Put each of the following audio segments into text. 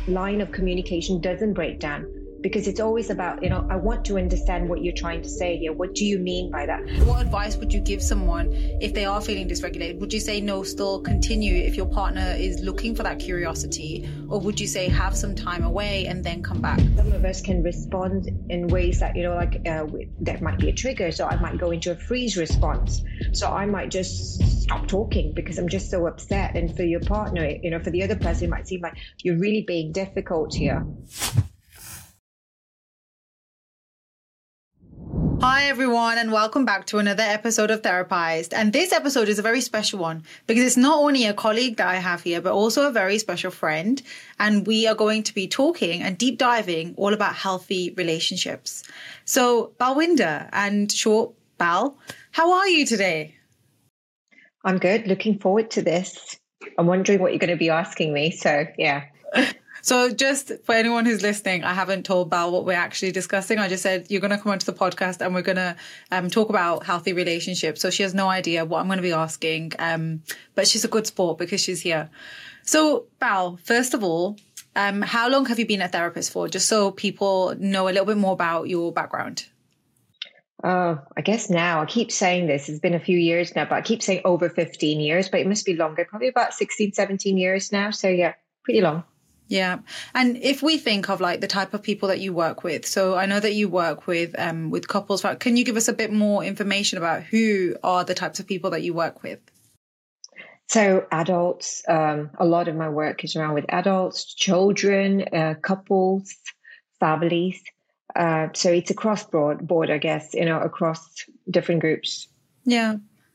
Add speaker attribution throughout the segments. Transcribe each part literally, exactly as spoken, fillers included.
Speaker 1: line of communication doesn't break down, because it's always about, you know, I want to understand what you're trying to say here. What do you mean by that?
Speaker 2: What advice would you give someone if they are feeling dysregulated? Would you say no, still continue if your partner is looking for that curiosity? Or would you say have some time away and then come back?
Speaker 1: Some of us can respond in ways that, you know, like uh, there might be a trigger. So I might go into a freeze response. So I might just stop talking because I'm just so upset. And for your partner, you know, for the other person, it might seem like you're really being difficult here.
Speaker 2: Hi everyone, and welcome back to another episode of Therapized. And this episode is a very special one because it's not only a colleague that I have here, but also a very special friend. And we are going to be talking and deep diving all about healthy relationships. So Balwinder and short Bal, how are you today?
Speaker 1: I'm good. Looking forward to this. I'm wondering what you're going to be asking me. So yeah.
Speaker 2: So just for anyone who's listening, I haven't told Bal what we're actually discussing. I just said, you're going to come onto the podcast and we're going to um, talk about healthy relationships. So she has no idea what I'm going to be asking. Um, but she's a good sport because she's here. So Bal, first of all, um, how long have you been a therapist for? Just so people know a little bit more about your background.
Speaker 1: Oh, I guess now I keep saying this. It's been a few years now, but I keep saying over fifteen years, but it must be longer, probably about sixteen, seventeen years now. So yeah, pretty long.
Speaker 2: Yeah. And if we think of like the type of people that you work with, so I know that you work with um, with couples. Can you give us a bit more information about who are the types of people that you work with?
Speaker 1: So adults, um, a lot of my work is around with adults, children, uh, couples, families. Uh, so it's across broad board, I guess, you know, across different groups.
Speaker 2: Yeah.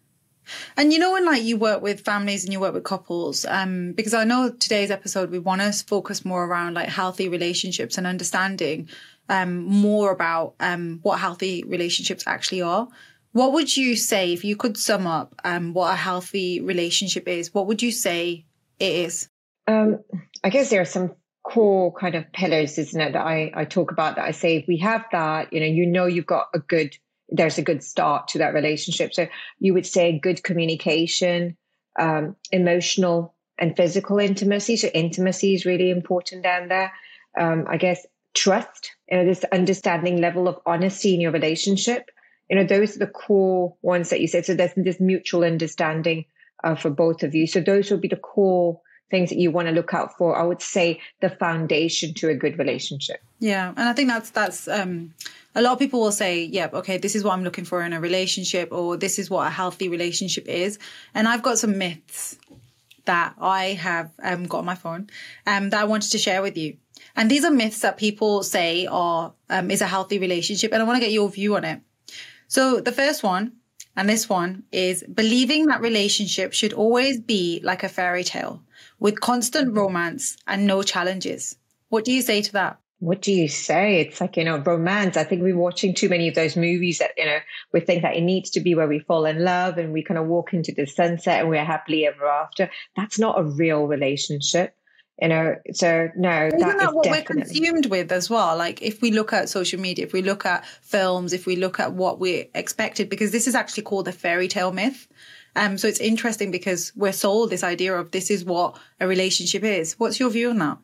Speaker 2: And you know, when like you work with families and you work with couples, um, because I know today's episode, we want to focus more around like healthy relationships and understanding um, more about um, what healthy relationships actually are. What would you say, if you could sum up um, what a healthy relationship is, what would you say it is?
Speaker 1: Um, I guess there are some core kind of pillars, isn't it, that I, I talk about, that I say, if we have that, you know, you know, you've got a good there's a good start to that relationship. So you would say good communication, um, emotional and physical intimacy. So intimacy is really important down there. Um, I guess trust, you know, this understanding level of honesty in your relationship. You know, those are the core ones that you said. So there's this mutual understanding uh, for both of you. So those would be the core things that you want to look out for. I would say the foundation to a good relationship.
Speaker 2: Yeah. And I think that's, that's, um, a lot of people will say, yeah, okay, this is what I'm looking for in a relationship, or this is what a healthy relationship is. And I've got some myths that I have um, got on my phone um, that I wanted to share with you. And these are myths that people say are um, is a healthy relationship. And I want to get your view on it. So the first one, and this one, is believing that relationships should always be like a fairy tale with constant romance and no challenges. What do you say to that?
Speaker 1: What do you say? It's like, you know, romance. I think we're watching too many of those movies that, you know, we think that it needs to be where we fall in love and we kind of walk into the sunset and we're happily ever after. That's not a real relationship, you know. So no,
Speaker 2: Isn't
Speaker 1: that,
Speaker 2: that
Speaker 1: is
Speaker 2: what
Speaker 1: definitely...
Speaker 2: we're consumed with as well? Like if we look at social media, if we look at films, if we look at what we're expected, because this is actually called the fairy tale myth. Um, so it's interesting because we're sold this idea of this is what a relationship is. What's your view on that?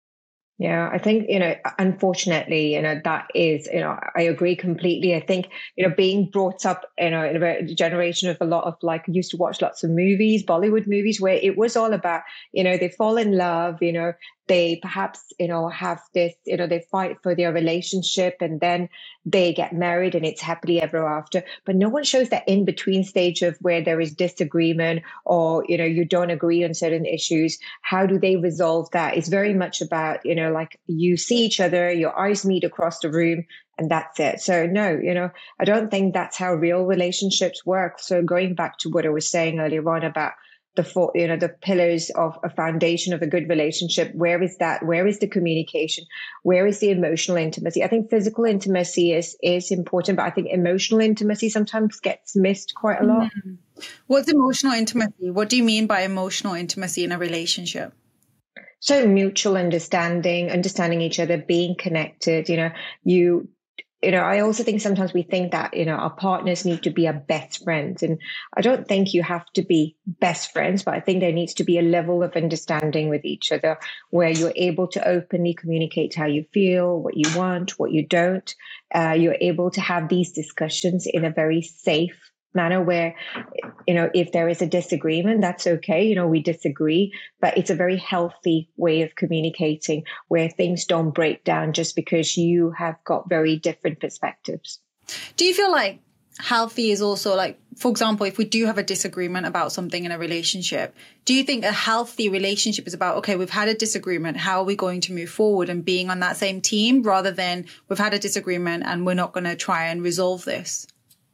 Speaker 1: Yeah, I think, you know, unfortunately, you know, that is, you know, I agree completely. I think, you know, being brought up, you know, in a generation of a lot of like, used to watch lots of movies, Bollywood movies, where it was all about, you know, they fall in love, you know, they perhaps, you know, have this, you know, they fight for their relationship and then they get married and it's happily ever after. But no one shows that in between stage of where there is disagreement or, you know, you don't agree on certain issues. How do they resolve that? It's very much about, you know, like you see each other, your eyes meet across the room and that's it. So no, you know, I don't think that's how real relationships work. So going back to what I was saying earlier on about the four, you know, the pillars of a foundation of a good relationship. Where is that? Where is the communication? Where is the emotional intimacy? I think physical intimacy is, is important, but I think emotional intimacy sometimes gets missed quite a lot.
Speaker 2: Mm. What's emotional intimacy? What do you mean by emotional intimacy in a relationship?
Speaker 1: So mutual understanding, understanding each other, being connected, you know, you, you know, I also think sometimes we think that, you know, our partners need to be our best friends. And I don't think you have to be best friends, but I think there needs to be a level of understanding with each other where you're able to openly communicate how you feel, what you want, what you don't. Uh, you're able to have these discussions in a very safe manner where, you know, if there is a disagreement, that's okay. You know, we disagree, but it's a very healthy way of communicating where things don't break down just because you have got very different perspectives.
Speaker 2: Do you feel like healthy is also like, for example, if we do have a disagreement about something in a relationship, do you think a healthy relationship is about, okay, we've had a disagreement, how are we going to move forward and being on that same team rather than we've had a disagreement and we're not going to try and resolve this?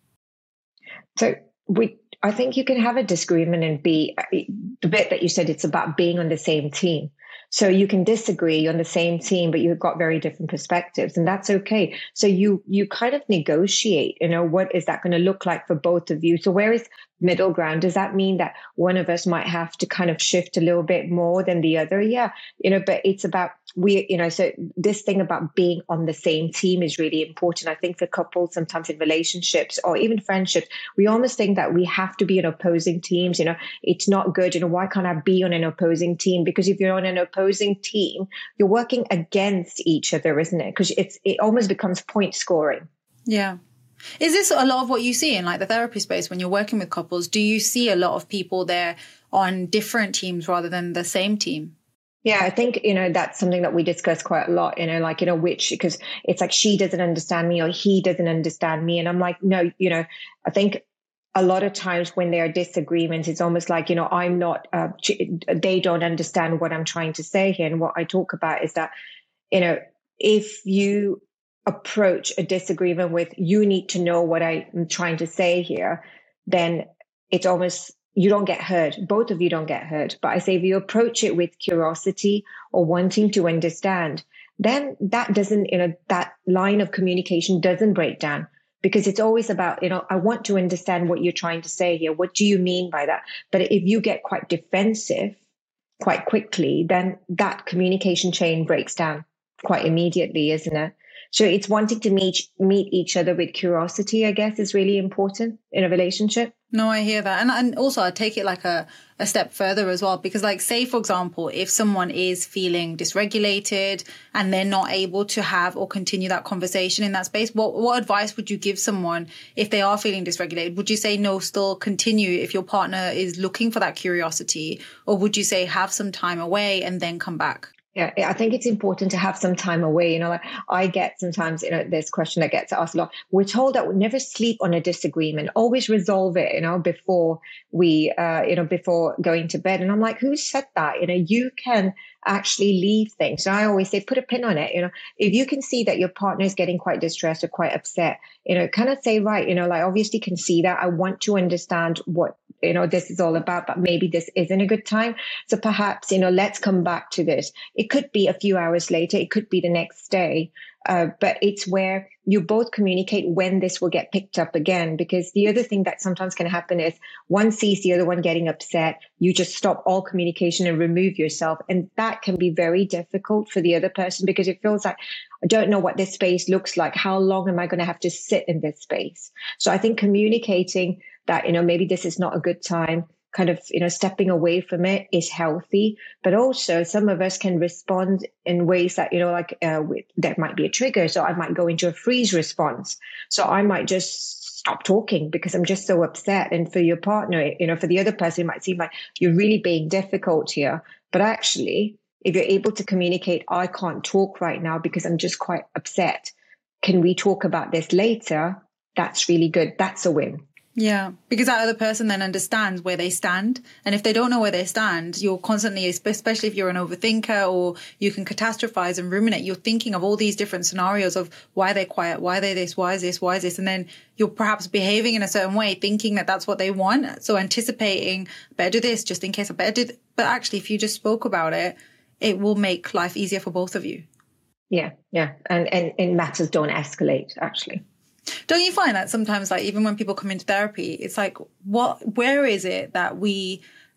Speaker 1: So we, I think you can have a disagreement and be, the bit that you said, it's about being on the same team. So you can disagree on the same team, but you've got very different perspectives, and that's okay. So you you kind of negotiate, you know, what is that going to look like for both of you? So where is middle ground? Does that mean that one of us might have to kind of shift a little bit more than the other? Yeah, you know, but it's about, we, you know, so this thing about being on the same team is really important. I think for couples, sometimes in relationships or even friendships, we almost think that we have to be in opposing teams. You know, it's not good. You know, why can't I be on an opposing team? Because if you're on an opposing team, you're working against each other, isn't it? Because it's it almost becomes point scoring.
Speaker 2: Yeah. Is this a lot of what you see in like the therapy space when you're working with couples? Do you see a lot of people there on different teams rather than the same team?
Speaker 1: Yeah, I think, you know, that's something that we discuss quite a lot, you know, like, you know, which, because it's like she doesn't understand me or he doesn't understand me. And I'm like, no, you know, I think a lot of times when there are disagreements, it's almost like, you know, I'm not, uh, they don't understand what I'm trying to say here. And what I talk about is that, you know, if you approach a disagreement with, you need to know what I'm trying to say here, then it's almost, you don't get hurt. Both of you don't get hurt. But I say if you approach it with curiosity or wanting to understand, then that doesn't, you know, that line of communication doesn't break down, because it's always about, you know, I want to understand what you're trying to say here. What do you mean by that? But if you get quite defensive quite quickly, then that communication chain breaks down quite immediately, isn't it? So it's wanting to meet meet each other with curiosity, I guess, is really important in a relationship.
Speaker 2: No, I hear that. And, and also I take it like a, a step further as well, because like, say, for example, if someone is feeling dysregulated and they're not able to have or continue that conversation in that space, what, what advice would you give someone if they are feeling dysregulated? Would you say, no, still continue if your partner is looking for that curiosity? Or would you say have some time away and then come back?
Speaker 1: Yeah, I think it's important to have some time away. You know, like I get sometimes, you know, this question that gets asked a lot. We're told that we never sleep on a disagreement, always resolve it, you know, before we, uh, you know, before going to bed. And I'm like, who said that? You know, you can actually leave things. So I always say, put a pin on it. You know, if you can see that your partner is getting quite distressed or quite upset, you know, kind of say, right, you know, like obviously can see that. I want to understand what, you know, this is all about, but maybe this isn't a good time. So perhaps, you know, let's come back to this. It could be a few hours later. It could be the next day. Uh, but it's where you both communicate when this will get picked up again. Because the other thing that sometimes can happen is one sees the other one getting upset. You just stop all communication and remove yourself. And that can be very difficult for the other person, because it feels like, I don't know what this space looks like. How long am I going to have to sit in this space? So I think communicating that, you know, maybe this is not a good time, kind of, you know, stepping away from it is healthy. But also some of us can respond in ways that, you know, like uh, with, there might be a trigger. So I might go into a freeze response. So I might just stop talking because I'm just so upset. And for your partner, you know, for the other person, it might seem like you're really being difficult here. But actually, if you're able to communicate, I can't talk right now because I'm just quite upset. Can we talk about this later? That's really good. That's a win.
Speaker 2: Yeah, because that other person then understands where they stand. And if they don't know where they stand, you're constantly, especially if you're an overthinker or you can catastrophize and ruminate, you're thinking of all these different scenarios of why they're quiet, why they're this, why is this, why is this? And then you're perhaps behaving in a certain way, thinking that that's what they want. So anticipating, better do this just in case I better do th-. But actually, if you just spoke about it, it will make life easier for both of you.
Speaker 1: Yeah, yeah. And, and, and matters don't escalate, actually.
Speaker 2: Don't you find that sometimes, like, even when people come into therapy, it's like, what, where is it that we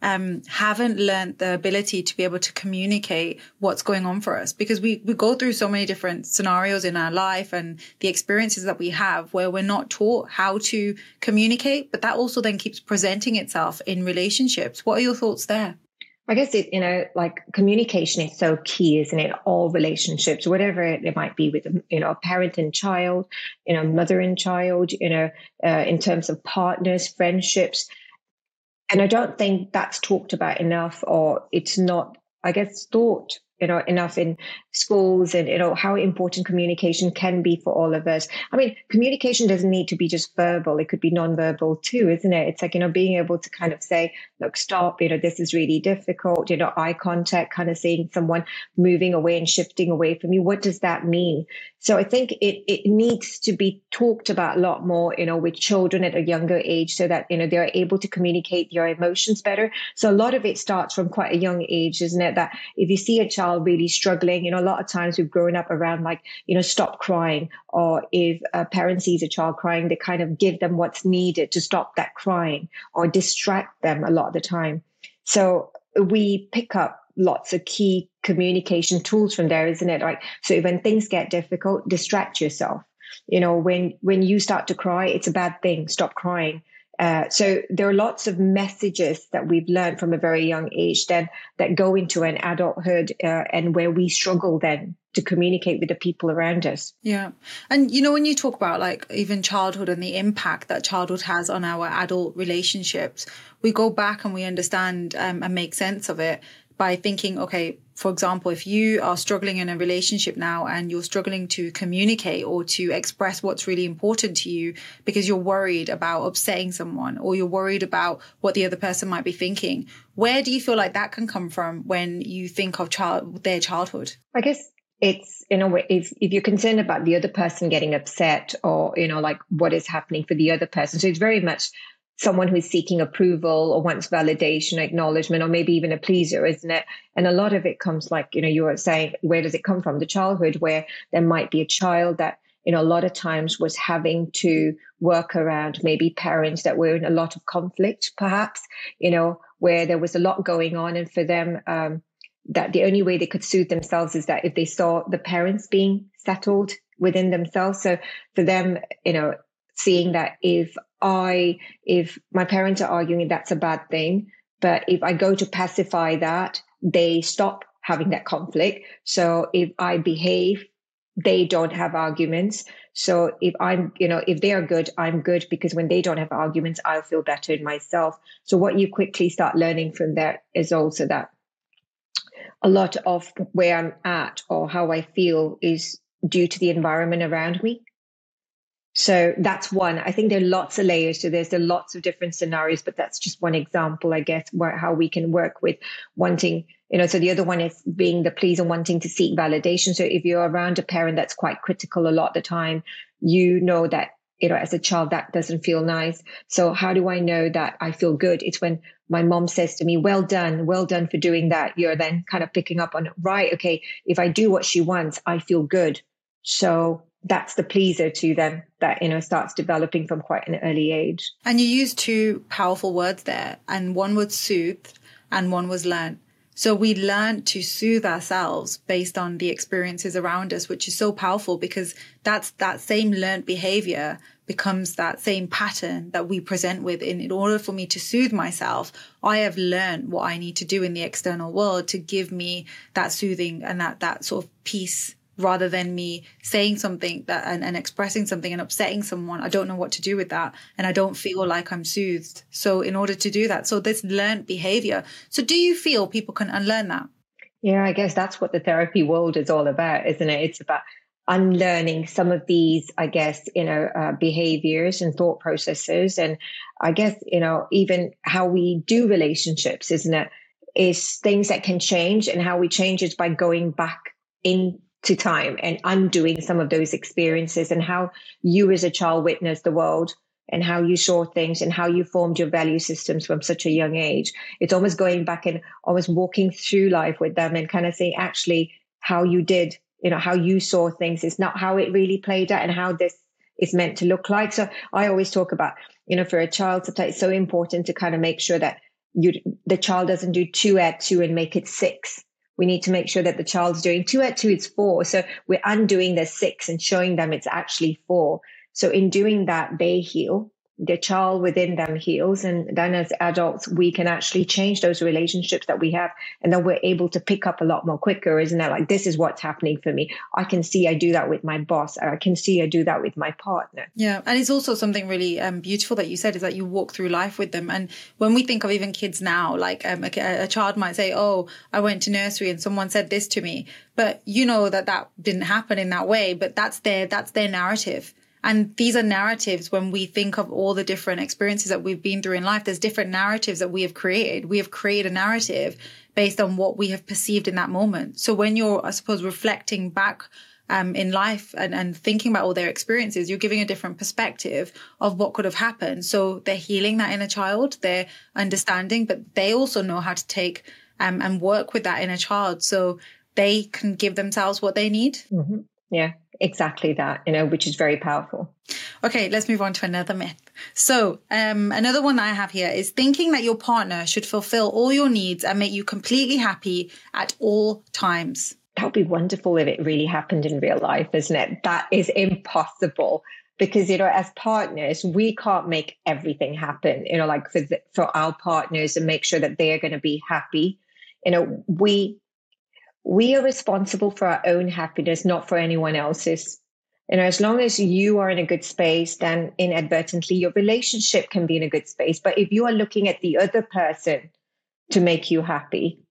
Speaker 2: um, haven't learned the ability to be able to communicate what's going on for us, because we, we go through so many different scenarios in our life and the experiences that we have where we're not taught how to communicate, but that also then keeps presenting itself in relationships. What are your thoughts there?
Speaker 1: I guess it, you know, like communication is so key, isn't it? All relationships, whatever it might be with, you know, a parent and child, you know, mother and child, you know, uh, in terms of partners, friendships. And I don't think that's talked about enough, or it's not, I guess, thought, you know, enough in schools, and, you know, how important communication can be for all of us. I mean, communication doesn't need to be just verbal. It could be nonverbal too, isn't it? It's like, you know, being able to kind of say, look, stop, you know, this is really difficult, you know, eye contact, kind of seeing someone moving away and shifting away from you. What does that mean? So I think it, it needs to be talked about a lot more, you know, with children at a younger age, so that, you know, they're able to communicate their emotions better. So a lot of it starts from quite a young age, isn't it? That if you see a child really struggling, you know, a lot of times we've grown up around like, you know, stop crying, or if a parent sees a child crying, they kind of give them what's needed to stop that crying, or distract them a lot of the time. So we pick up lots of key communication tools from there, isn't it? Like, so when things get difficult, distract yourself. You know, when when you start to cry, it's a bad thing. Stop crying. Uh, so there are lots of messages that we've learned from a very young age then that go into an adulthood, uh, and where we struggle then to communicate with the people around us.
Speaker 2: Yeah. And, you know, when you talk about like even childhood and the impact that childhood has on our adult relationships, we go back and we understand um, and make sense of it by thinking, okay, for example, if you are struggling in a relationship now and you're struggling to communicate or to express what's really important to you because you're worried about upsetting someone, or you're worried about what the other person might be thinking, where do you feel like that can come from when you think of child their childhood?
Speaker 1: I guess it's, in a way, if, if you're concerned about the other person getting upset, or, you know, like what is happening for the other person. So it's very much someone who's seeking approval or wants validation, acknowledgement, or maybe even a pleaser, isn't it? And a lot of it comes, like, you know, you were saying, where does it come from? The childhood, where there might be a child that, you know, a lot of times was having to work around maybe parents that were in a lot of conflict, perhaps, you know, where there was a lot going on. And for them, um, that the only way they could soothe themselves is that if they saw the parents being settled within themselves. So for them, you know, seeing that if I, if my parents are arguing, that's a bad thing. But if I go to pacify that, they stop having that conflict. So if I behave, they don't have arguments. So if I'm, you know, if they are good, I'm good, because when they don't have arguments, I'll feel better in myself. So what you quickly start learning from that is also that a lot of where I'm at or how I feel is due to the environment around me. So that's one. I think there are lots of layers to this. There are lots of different scenarios, but that's just one example, I guess, where how we can work with wanting, you know, so the other one is being the pleaser, wanting to seek validation. So if you're around a parent that's quite critical a lot of the time, you know that, you know, as a child, that doesn't feel nice. So how do I know that I feel good? It's when my mom says to me, well done, well done for doing that. You're then kind of picking up on, right, okay, if I do what she wants, I feel good. So that's the pleaser to them that, you know, starts developing from quite an early age.
Speaker 2: And you used two powerful words there, and one was soothed and one was learned. So we learn to soothe ourselves based on the experiences around us, which is so powerful, because that's that same learned behavior becomes that same pattern that we present with. In, in order for me to soothe myself, I have learned what I need to do in the external world to give me that soothing and that, that sort of peace, rather than me saying something that and, and expressing something and upsetting someone. I don't know what to do with that, and I don't feel like I'm soothed. So in order to do that, so this learned behavior. So do you feel people can unlearn that?
Speaker 1: Yeah, I guess that's what the therapy world is all about, isn't it? It's about unlearning some of these, I guess, you know, uh, behaviors and thought processes. And I guess, you know, even how we do relationships, isn't it? Is things that can change, and how we change is by going back in to time and undoing some of those experiences, and how you as a child witnessed the world and how you saw things and how you formed your value systems from such a young age. It's almost going back and almost walking through life with them and kind of saying, actually, how you did, you know, how you saw things is not how it really played out and how this is meant to look like. So I always talk about, you know, for a child, it's so important to kind of make sure that you, the child doesn't do two add two and make it six. We need to make sure that the child's doing two add two is four. So we're undoing the six and showing them it's actually four. So in doing that, they heal. The child within them heals. And then as adults, we can actually change those relationships that we have. And then we're able to pick up a lot more quicker, isn't it? Like, this is what's happening for me. I can see I do that with my boss. I can see I do that with my partner.
Speaker 2: Yeah. And it's also something really um, beautiful that you said, is that you walk through life with them. And when we think of even kids now, like um, a, a child might say, oh, I went to nursery and someone said this to me. But you know that that didn't happen in that way. But that's their, that's their narrative. And these are narratives. When we think of all the different experiences that we've been through in life, there's different narratives that we have created. We have created a narrative based on what we have perceived in that moment. So when you're, I suppose, reflecting back um, in life and, and thinking about all their experiences, you're giving a different perspective of what could have happened. So they're healing that inner child, they're understanding, but they also know how to take um, and work with that inner child so they can give themselves what they need.
Speaker 1: Mm-hmm. Yeah. Exactly that, you know, which is very powerful.
Speaker 2: Okay, let's move on to another myth. So um, another one that I have here is thinking that your partner should fulfill all your needs and make you completely happy at all times.
Speaker 1: That would be wonderful if it really happened in real life, isn't it? That is impossible because, you know, as partners, we can't make everything happen, you know, like for, the, for our partners and make sure that they are going to be happy. You know, we... We are responsible for our own happiness, not for anyone else's. You know, as long as you are in a good space, then inadvertently your relationship can be in a good space. But if you are looking at the other person to make you happy,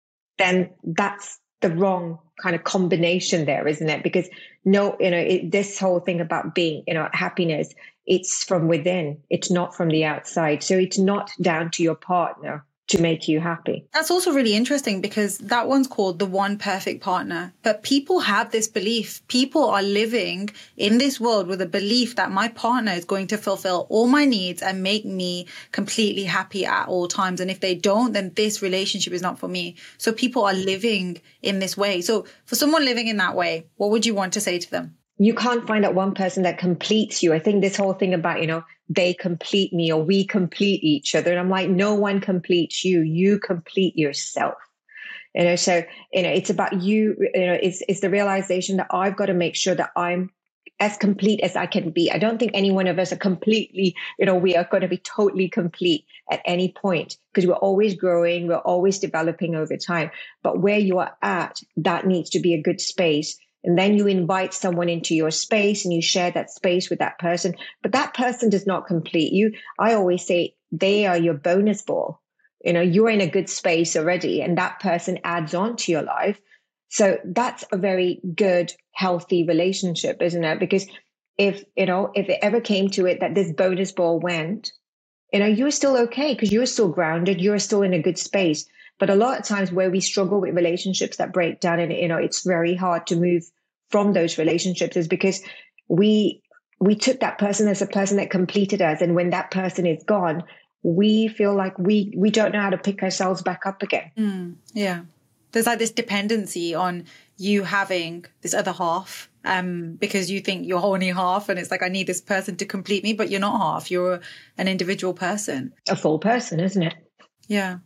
Speaker 1: then that's the wrong kind of combination there, isn't it? Because no, you know, it, this whole thing about being, you know, happiness, it's from within. It's not from the outside. So it's not down to your partner to make you happy.
Speaker 2: That's also really interesting because that one's called the one perfect partner. But people have this belief. People are living in this world with a belief that my partner is going to fulfill all my needs and make me completely happy at all times. And if they don't, then this relationship is not for me. So people are living in this way. So for someone living in that way, what would you want to say to them?
Speaker 1: You can't find that one person that completes you. I think this whole thing about, you know, they complete me or we complete each other. And I'm like, no one completes you. You complete yourself. You know, so, you know, it's about you, you know, it's, it's the realization that I've got to make sure that I'm as complete as I can be. I don't think any one of us are completely, you know, we are going to be totally complete at any point because we're always growing. We're always developing over time. But where you are at, that needs to be a good space. And then you invite someone into your space and you share that space with that person. But that person does not complete you. I always say they are your bonus ball. You know, you're in a good space already and that person adds on to your life. So that's a very good, healthy relationship, isn't it? Because if, you know, if it ever came to it that this bonus ball went, you know, you're still okay because you're still grounded. You're still in a good space. But a lot of times where we struggle with relationships that break down and, you know, it's very hard to move from those relationships is because we, we took that person as a person that completed us. And when that person is gone, we feel like we, we don't know how to pick ourselves back up again.
Speaker 2: Mm, yeah. There's like this dependency on you having this other half um, because you think you're only half and it's like, I need this person to complete me, but you're not half. You're an individual person.
Speaker 1: A full person, isn't it?
Speaker 2: Yeah.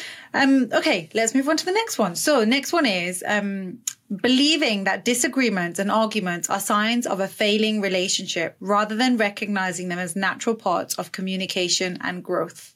Speaker 2: Um, okay, let's move on to the next one. So next one is um, believing that disagreements and arguments are signs of a failing relationship rather than recognizing them as natural parts of communication and growth.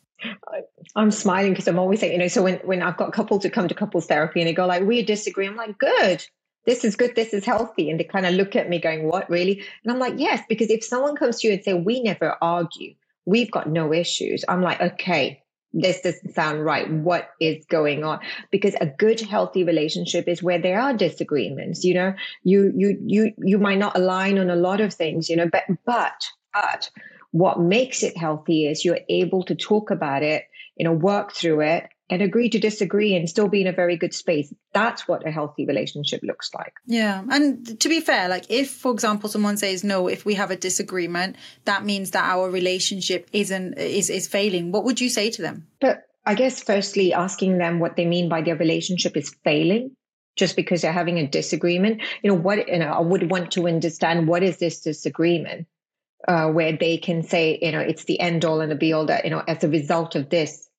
Speaker 1: I'm smiling because I'm always saying, you know, so when, when I've got couples who come to couples therapy and they go like, we disagree, I'm like, good. This is good. This is healthy. And they kind of look at me going, what, really? And I'm like, yes, because if someone comes to you and say, we never argue, we've got no issues. I'm like, okay. This doesn't sound right. What is going on? Because a good, healthy relationship is where there are disagreements. You know, you you you you might not align on a lot of things. You know, but but but what makes it healthy is you're able to talk about it, you know, work through it, and agree to disagree and still be in a very good space. That's what a healthy relationship looks like.
Speaker 2: Yeah. And to be fair, like if, for example, someone says, no, if we have a disagreement, that means that our relationship isn't, is, is failing. What would you say to them?
Speaker 1: But I guess firstly, asking them what they mean by their relationship is failing just because they're having a disagreement. You know, what, you know, I would want to understand what is this disagreement uh, where they can say, you know, it's the end all and the be all that, you know, as a result of this,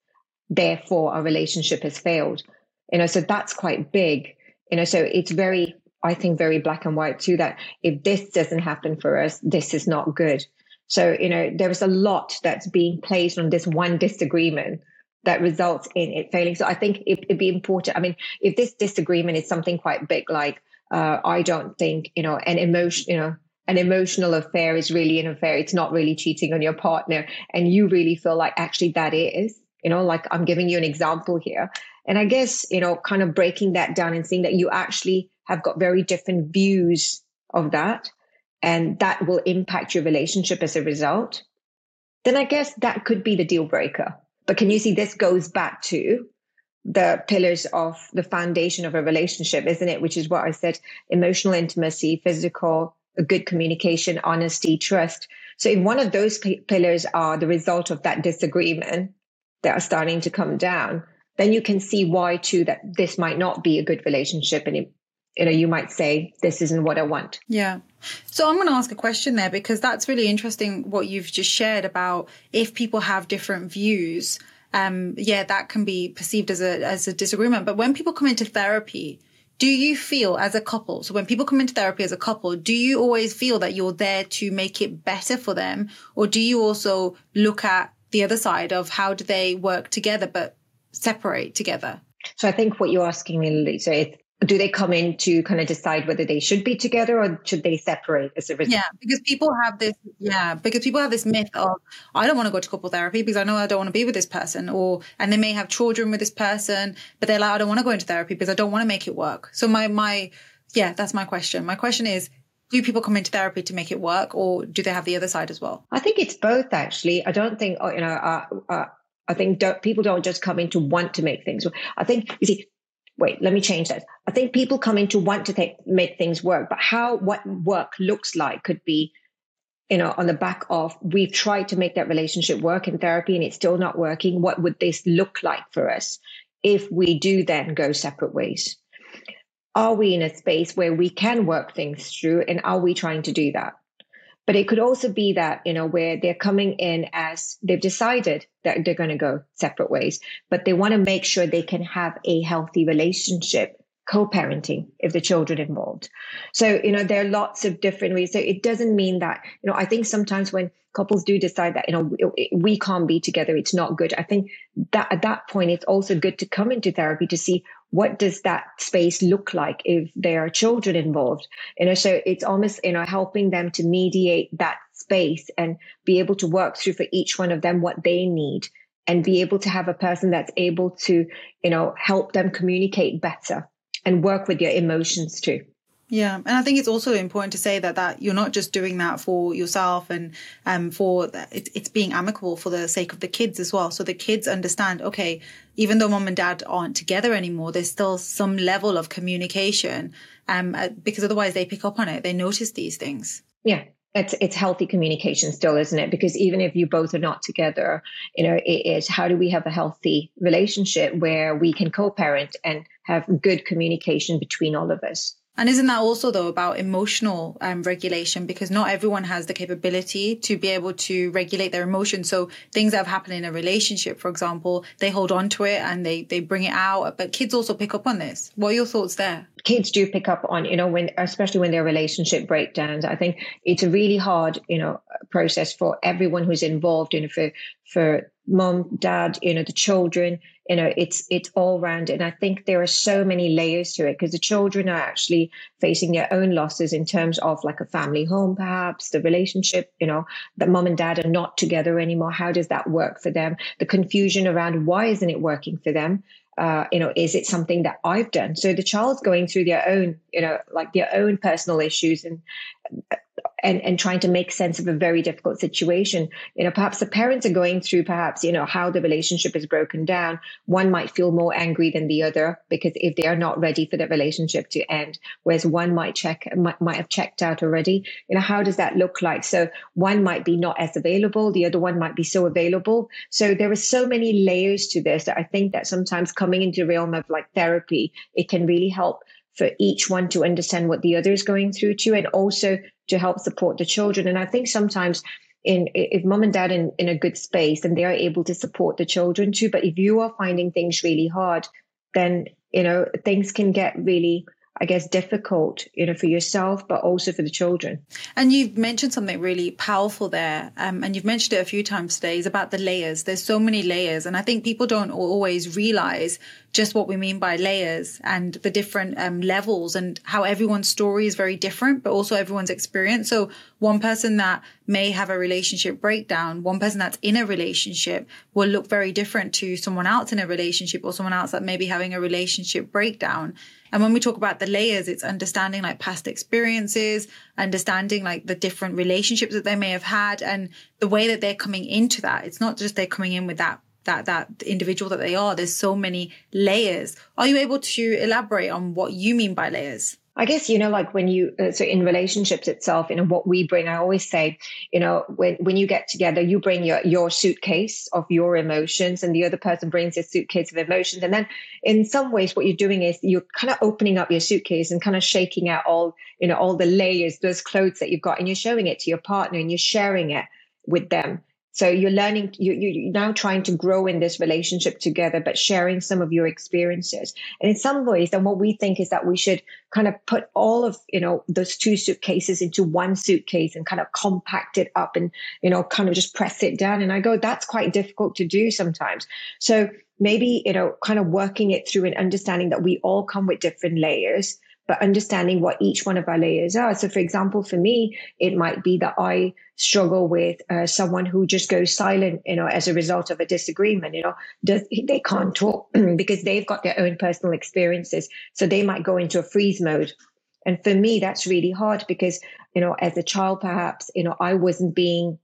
Speaker 1: therefore our relationship has failed. You know, so that's quite big. You know, so it's very, I think, very black and white too, that if this doesn't happen for us, this is not good. So, you know, there is a lot that's being placed on this one disagreement that results in it failing. So I think it, it'd be important. I mean, if this disagreement is something quite big, like uh, I don't think, you know, an emotion, you know, an emotional affair is really an affair. It's not really cheating on your partner. And you really feel like actually that is, you know, like I'm giving you an example here. And I guess, you know, kind of breaking that down and seeing that you actually have got very different views of that, and that will impact your relationship as a result, then I guess that could be the deal breaker. But can you see, this goes back to the pillars of the foundation of a relationship, isn't it? Which is what I said: emotional intimacy, physical, a good communication, honesty, trust. So if one of those p- pillars are the result of that disagreement that are starting to come down, then you can see why too that this might not be a good relationship. And it, you know, you might say, this isn't what I want.
Speaker 2: Yeah. So I'm going to ask a question there, because that's really interesting what you've just shared about if people have different views. Um, yeah, that can be perceived as a as a disagreement. But when people come into therapy, do you feel as a couple, so when people come into therapy as a couple, do you always feel that you're there to make it better for them? Or do you also look at the other side of how do they work together but separate together?
Speaker 1: So I think what you're asking me, Lisa, is, do they come in to kind of decide whether they should be together or should they separate as a result?
Speaker 2: Yeah, because people have this, yeah, because people have this myth of, I don't want to go to couple therapy because I know I don't want to be with this person, or, and they may have children with this person, but they're like, I don't want to go into therapy because I don't want to make it work. So my, my, yeah, that's my question. My question is, do people come into therapy to make it work, or do they have the other side as well?
Speaker 1: I think it's both, actually. I don't think, you know, uh, uh, I think don't, people don't just come in to want to make things work. I think, you see, wait, let me change that. I think people come in to want to take, make things work, but how, what work looks like could be, you know, on the back of, we've tried to make that relationship work in therapy and it's still not working. What would this look like for us if we do then go separate ways? Are we in a space where we can work things through, and are we trying to do that? But it could also be that, you know, where they're coming in as they've decided that they're going to go separate ways, but they want to make sure they can have a healthy relationship, co-parenting if the children involved. So, you know, there are lots of different ways. So it doesn't mean that, you know, I think sometimes when couples do decide that, you know, we can't be together, it's not good. I think that at that point, it's also good to come into therapy to see, what does that space look like if there are children involved? You know, so it's almost, you know, helping them to mediate that space and be able to work through for each one of them what they need, and be able to have a person that's able to, you know, help them communicate better and work with their emotions too.
Speaker 2: Yeah. And I think it's also important to say that that you're not just doing that for yourself, and um, for it's, it's being amicable for the sake of the kids as well. So the kids understand, okay, even though mom and dad aren't together anymore, there's still some level of communication, um, because otherwise they pick up on it. They notice these things.
Speaker 1: Yeah. It's it's healthy communication still, isn't it? Because even if you both are not together, you know, it is, how do we have a healthy relationship where we can co-parent and have good communication between all of us?
Speaker 2: And isn't that also, though, about emotional um, regulation? Because not everyone has the capability to be able to regulate their emotions. So things that have happened in a relationship, for example, they hold on to it and they, they bring it out. But kids also pick up on this. What are your thoughts there?
Speaker 1: Kids do pick up on, you know, when, especially when their relationship breakdowns. I think it's a really hard, you know, process for everyone who's involved, you know, for, for mom, dad, you know, the children, you know, it's, it's all round. And I think there are so many layers to it, because the children are actually facing their own losses in terms of like a family home, perhaps the relationship, you know, that mom and dad are not together anymore. How does that work for them? The confusion around why isn't it working for them? Uh, you know, is it something that I've done? So the child's going through their own, you know, like their own personal issues, and and and trying to make sense of a very difficult situation. You know, perhaps the parents are going through, perhaps, you know, how the relationship is broken down. One might feel more angry than the other because if they are not ready for the relationship to end, whereas one might check, might, might have checked out already. You know, how does that look like? So one might be not as available. The other one might be so available. So there are so many layers to this that I think that sometimes coming into the realm of like therapy, it can really help for each one to understand what the other is going through too, and also to help support the children. And I think sometimes, in if mom and dad in, in a good space, and they are able to support the children too. But if you are finding things really hard, then, you know, things can get really, I guess, difficult, you know, for yourself, but also for the children.
Speaker 2: And you've mentioned something really powerful there. Um, and you've mentioned it a few times today, is about the layers. There's so many layers. And I think people don't always realize just what we mean by layers and the different um, levels, and how everyone's story is very different, but also everyone's experience. So one person that may have a relationship breakdown, one person that's in a relationship will look very different to someone else in a relationship, or someone else that may be having a relationship breakdown. And when we talk about the layers, it's understanding like past experiences, understanding like the different relationships that they may have had, and the way that they're coming into that. It's not just they're coming in with that that that individual that they are. There's so many layers. Are you able to elaborate on what you mean by layers?
Speaker 1: I guess, you know, like when you, uh, so in relationships itself, you know, what we bring, I always say, you know, when, when you get together, you bring your, your suitcase of your emotions, and the other person brings their suitcase of emotions. And then in some ways, what you're doing is you're kind of opening up your suitcase and kind of shaking out all, you know, all the layers, those clothes that you've got, and you're showing it to your partner and you're sharing it with them. So you're learning, you, you're now trying to grow in this relationship together, but sharing some of your experiences. And in some ways, then what we think is that we should kind of put all of, you know, those two suitcases into one suitcase and kind of compact it up and, you know, kind of just press it down. And I go, that's quite difficult to do sometimes. So maybe, you know, kind of working it through and understanding that we all come with different layers, but understanding what each one of our layers are. So for example, for me, it might be that I struggle with uh, someone who just goes silent, you know, as a result of a disagreement. You know, does, they can't talk because they've got their own personal experiences. So they might go into a freeze mode. And for me, that's really hard because, you know, as a child, perhaps, you know, I wasn't being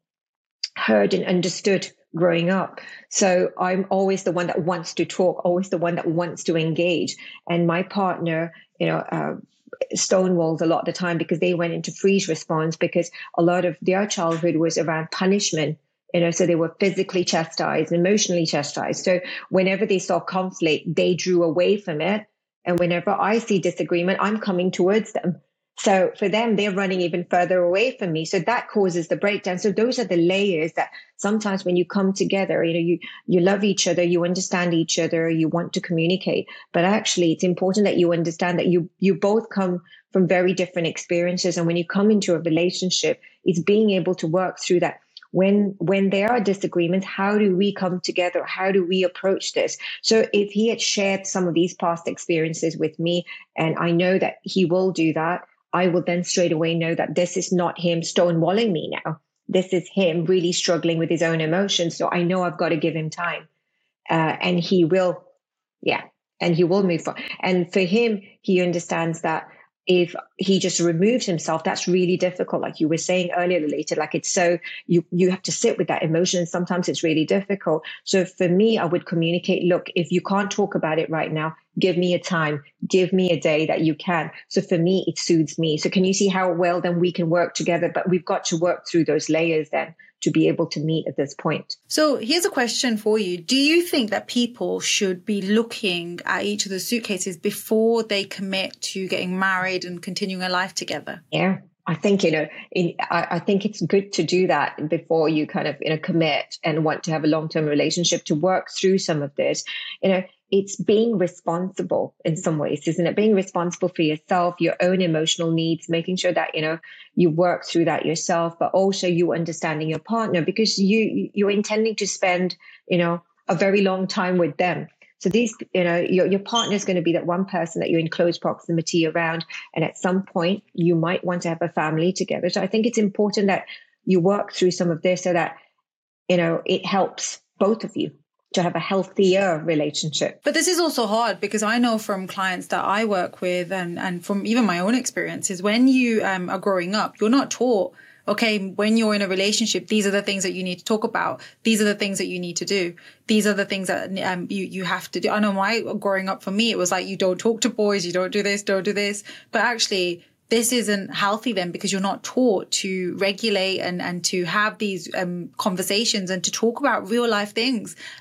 Speaker 1: heard and understood growing up. So I'm always the one that wants to talk, always the one that wants to engage. And my partner, you know, uh, stonewalled a lot of the time because they went into freeze response, because a lot of their childhood was around punishment. You know, so they were physically chastised, emotionally chastised. So whenever they saw conflict, they drew away from it. And whenever I see disagreement, I'm coming towards them. So for them, they're running even further away from me. So that causes the breakdown. So those are the layers that sometimes when you come together, you know, you, you love each other, you understand each other, you want to communicate. But actually, it's important that you understand that you, you both come from very different experiences. And when you come into a relationship, it's being able to work through that. When, when there are disagreements, how do we come together? How do we approach this? So if he had shared some of these past experiences with me, and I know that he will do that, I will then straight away know that this is not him stonewalling me now. This is him really struggling with his own emotions. So I know I've got to give him time. Uh, and he will, yeah, and he will move forward. And for him, he understands that if he just removes himself, that's really difficult. Like you were saying earlier, later, like it's so, you, you have to sit with that emotion. And sometimes it's really difficult. So for me, I would communicate, look, if you can't talk about it right now, give me a time, give me a day that you can. So for me, it soothes me. So can you see how well then we can work together? But we've got to work through those layers then to be able to meet at this point.
Speaker 2: So here's a question for you. Do you think that people should be looking at each of the suitcases before they commit to getting married and continuing a life together?
Speaker 1: Yeah. I think, you know, in, I, I think it's good to do that before you kind of, you know, commit and want to have a long-term relationship, to work through some of this. You know, it's being responsible in some ways, isn't it? Being responsible for yourself, your own emotional needs, making sure that, you know, you work through that yourself, but also you understanding your partner, because you, you're intending to spend, you know, a very long time with them. So these, you know, your, your partner is going to be that one person that you're in close proximity around. And at some point you might want to have a family together. So I think it's important that you work through some of this so that, you know, it helps both of you to have a healthier relationship.
Speaker 2: But this is also hard, because I know from clients that I work with, and, and from even my own experiences, when you um, are growing up, you're not taught, okay, when you're in a relationship, these are the things that you need to talk about. These are the things that you need to do. These are the things that um, you, you have to do. I know my growing up for me, it was like, you don't talk to boys, you don't do this, don't do this. But actually, this isn't healthy then, because you're not taught to regulate and, and to have these um, conversations and to talk about real life things. Like,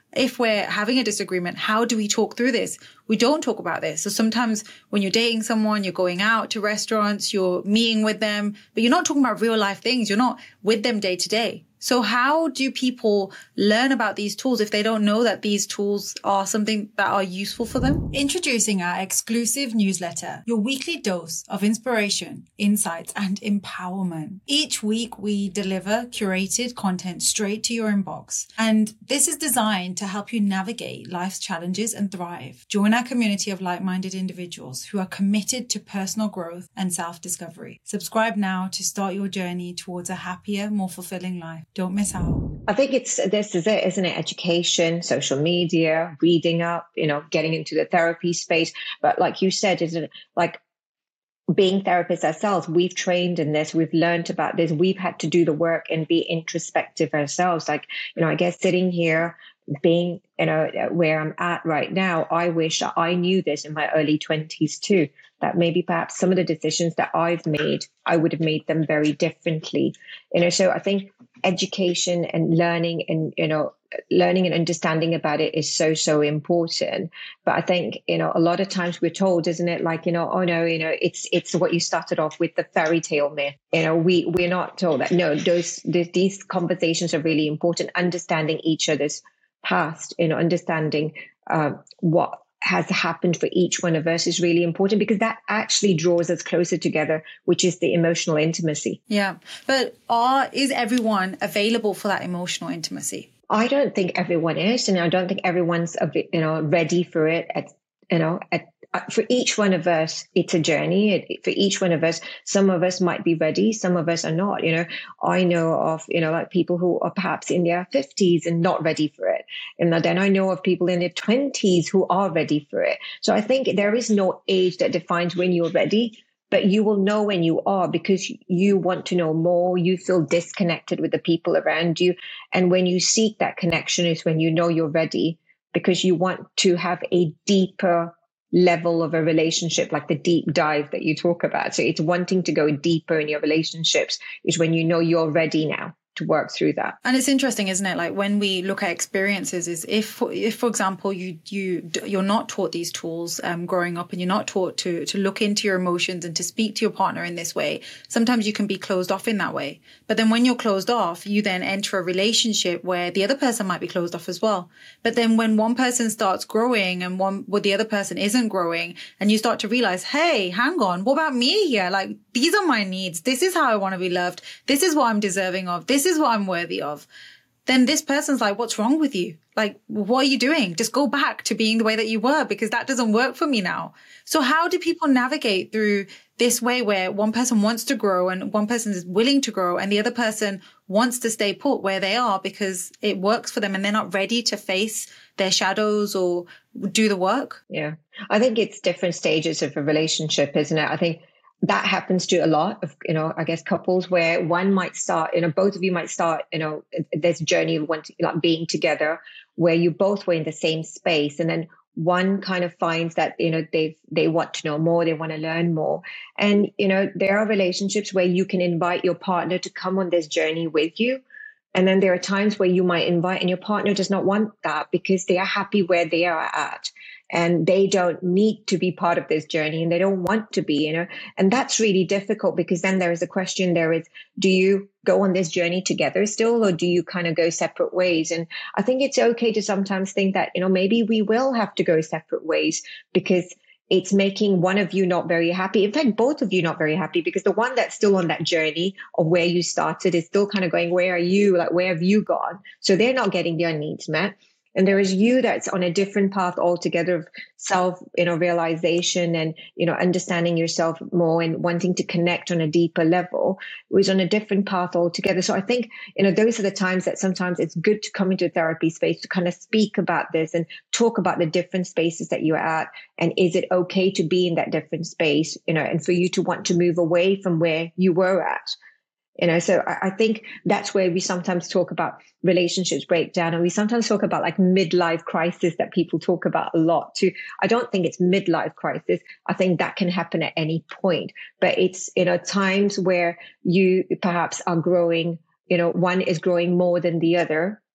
Speaker 2: if we're having a disagreement, how do we talk through this? We don't talk about this. So sometimes when you're dating someone, you're going out to restaurants, you're meeting with them, but you're not talking about real life things. You're not with them day to day. So how do people learn about these tools if they don't know that these tools are something that are useful for them? Introducing our exclusive newsletter, your weekly dose of inspiration, insights, and empowerment. Each week, we deliver curated content straight to your inbox. And this is designed to help you navigate life's challenges and thrive. Join our community of like-minded individuals who are committed to personal growth and self-discovery. Subscribe now to start your journey towards a happier, more fulfilling life. Don't miss out.
Speaker 1: I think it's, this is it, isn't it? Education, social media, reading up, you know, getting into the therapy space. But like you said, isn't it, like being therapists ourselves, we've trained in this, we've learned about this, we've had to do the work and be introspective ourselves. Like, you know, I guess sitting here, being, you know, where I'm at right now, I wish that I knew this in my early twenties too, that maybe perhaps some of the decisions that I've made, I would have made them very differently. You know, so I think education and learning and, you know, learning and understanding about it is so, so important. But I think, you know, a lot of times we're told, isn't it, like, you know, oh no, you know, it's, it's what you started off with, the fairy tale myth. You know, we, we're not told that, no, those, these conversations are really important, understanding each other's past, you know, understanding uh, what has happened for each one of us is really important, because that actually draws us closer together, which is the emotional intimacy.
Speaker 2: Yeah. But are, is everyone available for that emotional intimacy?
Speaker 1: I don't think everyone is, and I don't think everyone's, you know, ready for it. At, you know, at, for each one of us, it's a journey. It, for each one of us, some of us might be ready, some of us are not. You know, I know of, you know, like people who are perhaps in their fifties and not ready for it. And then I know of people in their twenties who are ready for it. So I think there is no age that defines when you're ready, but you will know when you are, because you want to know more. You feel disconnected with the people around you. And when you seek that connection is when you know you're ready, because you want to have a deeper level of a relationship, like the deep dive that you talk about. So it's wanting to go deeper in your relationships is when you know you're ready now to work through that.
Speaker 2: And it's interesting, isn't it? Like when we look at experiences, is if, if for example, you you you're not taught these tools um, growing up, and you're not taught to to look into your emotions and to speak to your partner in this way. Sometimes you can be closed off in that way. But then when you're closed off, you then enter a relationship where the other person might be closed off as well. But then when one person starts growing and one, well, the other person isn't growing, and you start to realize, hey, hang on, what about me here? Like, these are my needs. This is how I want to be loved. This is what I'm deserving of. This is what I'm worthy of. Then this person's like, what's wrong with you? Like, what are you doing? Just go back to being the way that you were, because that doesn't work for me now. So how do people navigate through this way where one person wants to grow and one person is willing to grow and the other person wants to stay put where they are because it works for them and they're not ready to face their shadows or do the work?
Speaker 1: Yeah, I think it's different stages of a relationship, isn't it? I think that happens to a lot of, you know, I guess couples where one might start, you know, both of you might start, you know, this journey of wanting, like being together, where you both were in the same space. And then one kind of finds that, you know, they they want to know more, they want to learn more. And, you know, there are relationships where you can invite your partner to come on this journey with you. And then there are times where you might invite and your partner does not want that because they are happy where they are at. And they don't need to be part of this journey and they don't want to be, you know, and that's really difficult, because then there is a question there is, do you go on this journey together still, or do you kind of go separate ways? And I think it's okay to sometimes think that, you know, maybe we will have to go separate ways because it's making one of you not very happy. In fact, both of you not very happy, because the one that's still on that journey of where you started is still kind of going, where are you? Like, where have you gone? So they're not getting their needs met. And there is you that's on a different path altogether of self, you know, realization and, you know, understanding yourself more and wanting to connect on a deeper level, who's on a different path altogether. So I think, you know, those are the times that sometimes it's good to come into a therapy space to kind of speak about this and talk about the different spaces that you're at. And is it okay to be in that different space, you know, and for you to want to move away from where you were at? You know, so I, I think that's where we sometimes talk about relationships breakdown, and we sometimes talk about like midlife crisis that people talk about a lot too. I don't think it's midlife crisis. I think that can happen at any point, but it's, you know, times where you perhaps are growing, you know, one is growing more than the other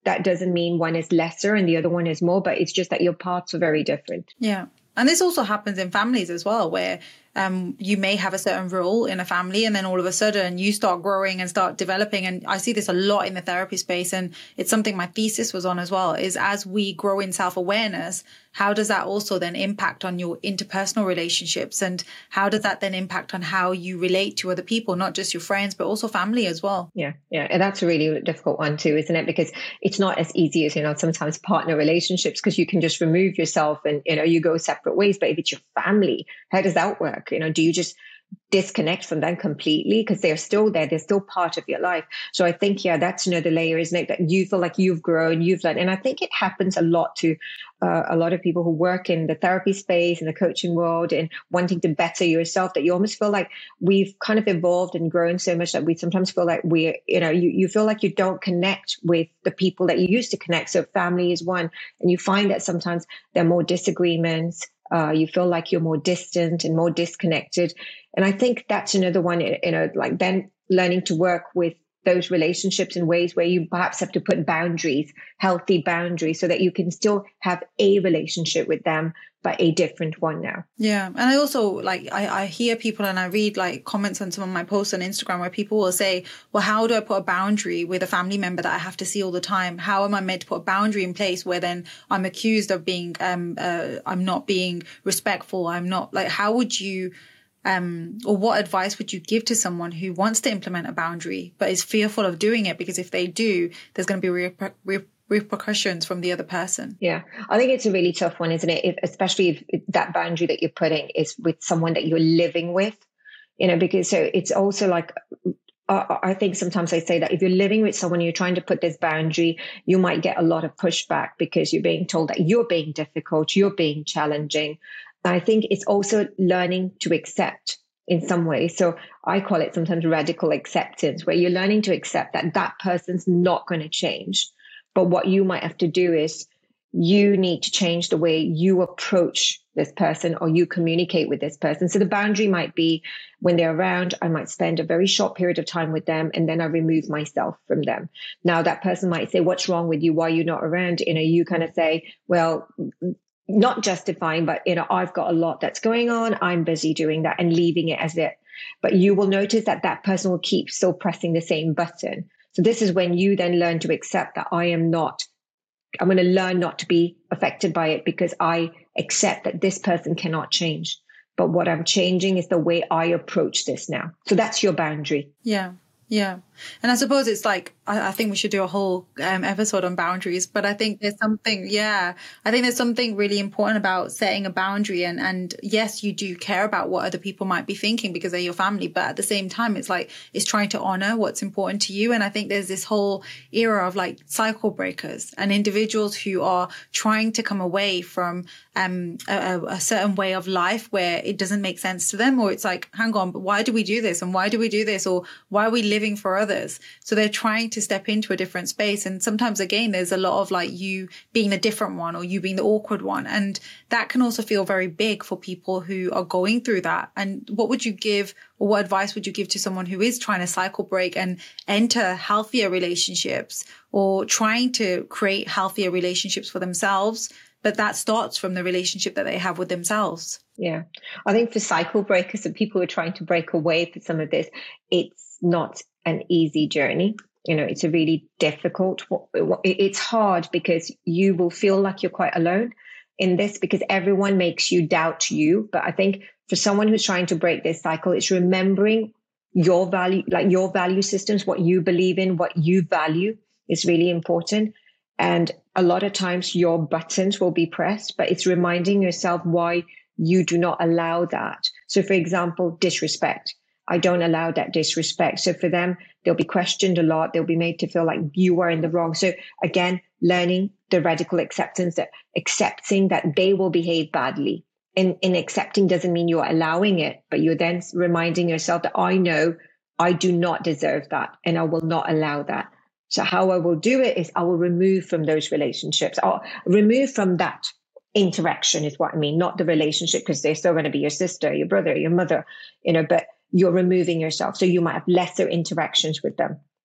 Speaker 1: that doesn't mean one is lesser and the other one is more, but it's just that your paths are very different.
Speaker 2: Yeah. And this also happens in families as well, where um, you may have a certain role in a family and then all of a sudden you start growing and start developing. And I see this a lot in the therapy space. And it's something my thesis was on as well, is as we grow in self-awareness, how does that also then impact on your interpersonal relationships? And how does that then impact on how you relate to other people, not just your friends, but also family as well?
Speaker 1: Yeah, yeah. And that's a really difficult one too, isn't it? Because it's not as easy as, you know, sometimes partner relationships, because you can just remove yourself and, you know, you go separate ways. But if it's your family, how does that work? You know, do you just disconnect from them completely because they're still there, they're still part of your life? So I think, yeah, that's another layer, isn't it, that you feel like you've grown, you've learned. And I think it happens a lot to uh, a lot of people who work in the therapy space and the coaching world and wanting to better yourself, that you almost feel like we've kind of evolved and grown so much that we sometimes feel like we're, you know, you, you feel like you don't connect with the people that you used to connect. So family is one, and you find that sometimes there are more disagreements. Uh, you feel like you're more distant and more disconnected. And I think that's another one, you know, like then learning to work with those relationships in ways where you perhaps have to put boundaries, healthy boundaries, so that you can still have a relationship with them, but a different one now.
Speaker 2: Yeah. And I also like, I, I hear people and I read like comments on some of my posts on Instagram where people will say, well, how do I put a boundary with a family member that I have to see all the time? How am I meant to put a boundary in place where then I'm accused of being, um, uh, I'm not being respectful. I'm not like, how would you, um, or what advice would you give to someone who wants to implement a boundary, but is fearful of doing it? Because if they do, there's going to be reper- reper- repercussions from the other person.
Speaker 1: Yeah, I think it's a really tough one, isn't it? If, especially if, if that boundary that you're putting is with someone that you're living with, you know, because so it's also like, uh, I think sometimes I say that if you're living with someone, you're trying to put this boundary, you might get a lot of pushback because you're being told that you're being difficult, you're being challenging. I think it's also learning to accept in some way. So I call it sometimes radical acceptance, where you're learning to accept that that person's not going to change. But what you might have to do is you need to change the way you approach this person or you communicate with this person. So the boundary might be when they're around, I might spend a very short period of time with them and then I remove myself from them. Now that person might say, what's wrong with you? Why are you not around? You know, you kind of say, well, not justifying, but, you know, I've got a lot that's going on. I'm busy doing that, and leaving it as it. But you will notice that that person will keep still pressing the same button. So this is when you then learn to accept that I am not, I'm going to learn not to be affected by it because I accept that this person cannot change. But what I'm changing is the way I approach this now. So that's your boundary.
Speaker 2: Yeah. Yeah. And I suppose it's like, I, I think we should do a whole um, episode on boundaries, but I think there's something, yeah, I think there's something really important about setting a boundary. And, and yes, you do care about what other people might be thinking because they're your family, but at the same time, it's like, it's trying to honor what's important to you. And I think there's this whole era of like cycle breakers and individuals who are trying to come away from um, a, a certain way of life where it doesn't make sense to them, or it's like, hang on, but why do we do this? And why do we do this? Or why are we living for others? So they're trying to step into a different space. And sometimes, again, there's a lot of like you being the different one or you being the awkward one. And that can also feel very big for people who are going through that. And what would you give, or what advice would you give to someone who is trying to cycle break and enter healthier relationships, or trying to create healthier relationships for themselves? But that starts from the relationship that they have with themselves.
Speaker 1: Yeah. I think for cycle breakers and people who are trying to break away from some of this, it's not an easy journey. You know, it's a really difficult, it's hard because you will feel like you're quite alone in this because everyone makes you doubt you. But I think for someone who's trying to break this cycle, it's remembering your value, like your value systems, what you believe in, what you value is really important. And a lot of times your buttons will be pressed, but it's reminding yourself why you do not allow that. So for example, disrespect. I don't allow that disrespect. So for them, they'll be questioned a lot. They'll be made to feel like you are in the wrong. So again, learning the radical acceptance, that accepting that they will behave badly. And, and accepting doesn't mean you're allowing it, but you're then reminding yourself that I know I do not deserve that and I will not allow that. So how I will do it is I will remove from those relationships. I'll remove from that interaction is what I mean, not the relationship, because they're still going to be your sister, your brother, your mother, you know, but you're removing yourself. So you might have lesser interactions with them.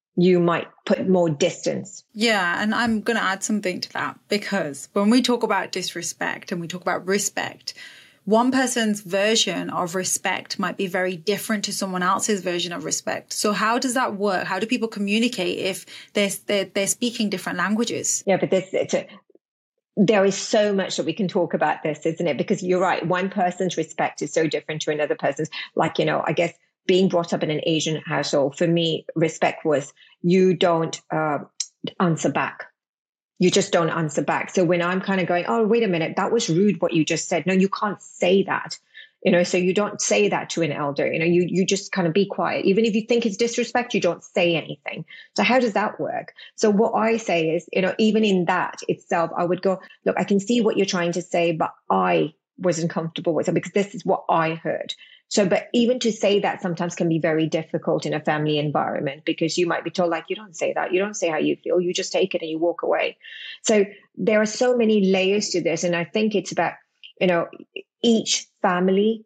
Speaker 1: you might put more distance.
Speaker 2: Yeah. And I'm going to add something to that, because when we talk about disrespect and we talk about respect, one person's version of respect might be very different to someone else's version of respect. So how does that work? How do people communicate if they're, they're, they're speaking different languages?
Speaker 1: Yeah, but this, it's a, there is so much that we can talk about this, isn't it? Because you're right. One person's respect is so different to another person's. Like, you know, I guess being brought up in an Asian household, for me, respect was you don't uh, answer back. You just don't answer back. So when I'm kind of going, oh, wait a minute, that was rude what you just said. No, you can't say that. You know, so you don't say that to an elder. You know, you you just kind of be quiet. Even if you think it's disrespect, you don't say anything. So how does that work? So what I say is, you know, even in that itself, I would go, look, I can see what you're trying to say, but I wasn't comfortable with it because this is what I heard. So, but even to say that sometimes can be very difficult in a family environment, because you might be told, like, you don't say that. You don't say how you feel. You just take it and you walk away. So there are so many layers to this. And I think it's about, you know, each family,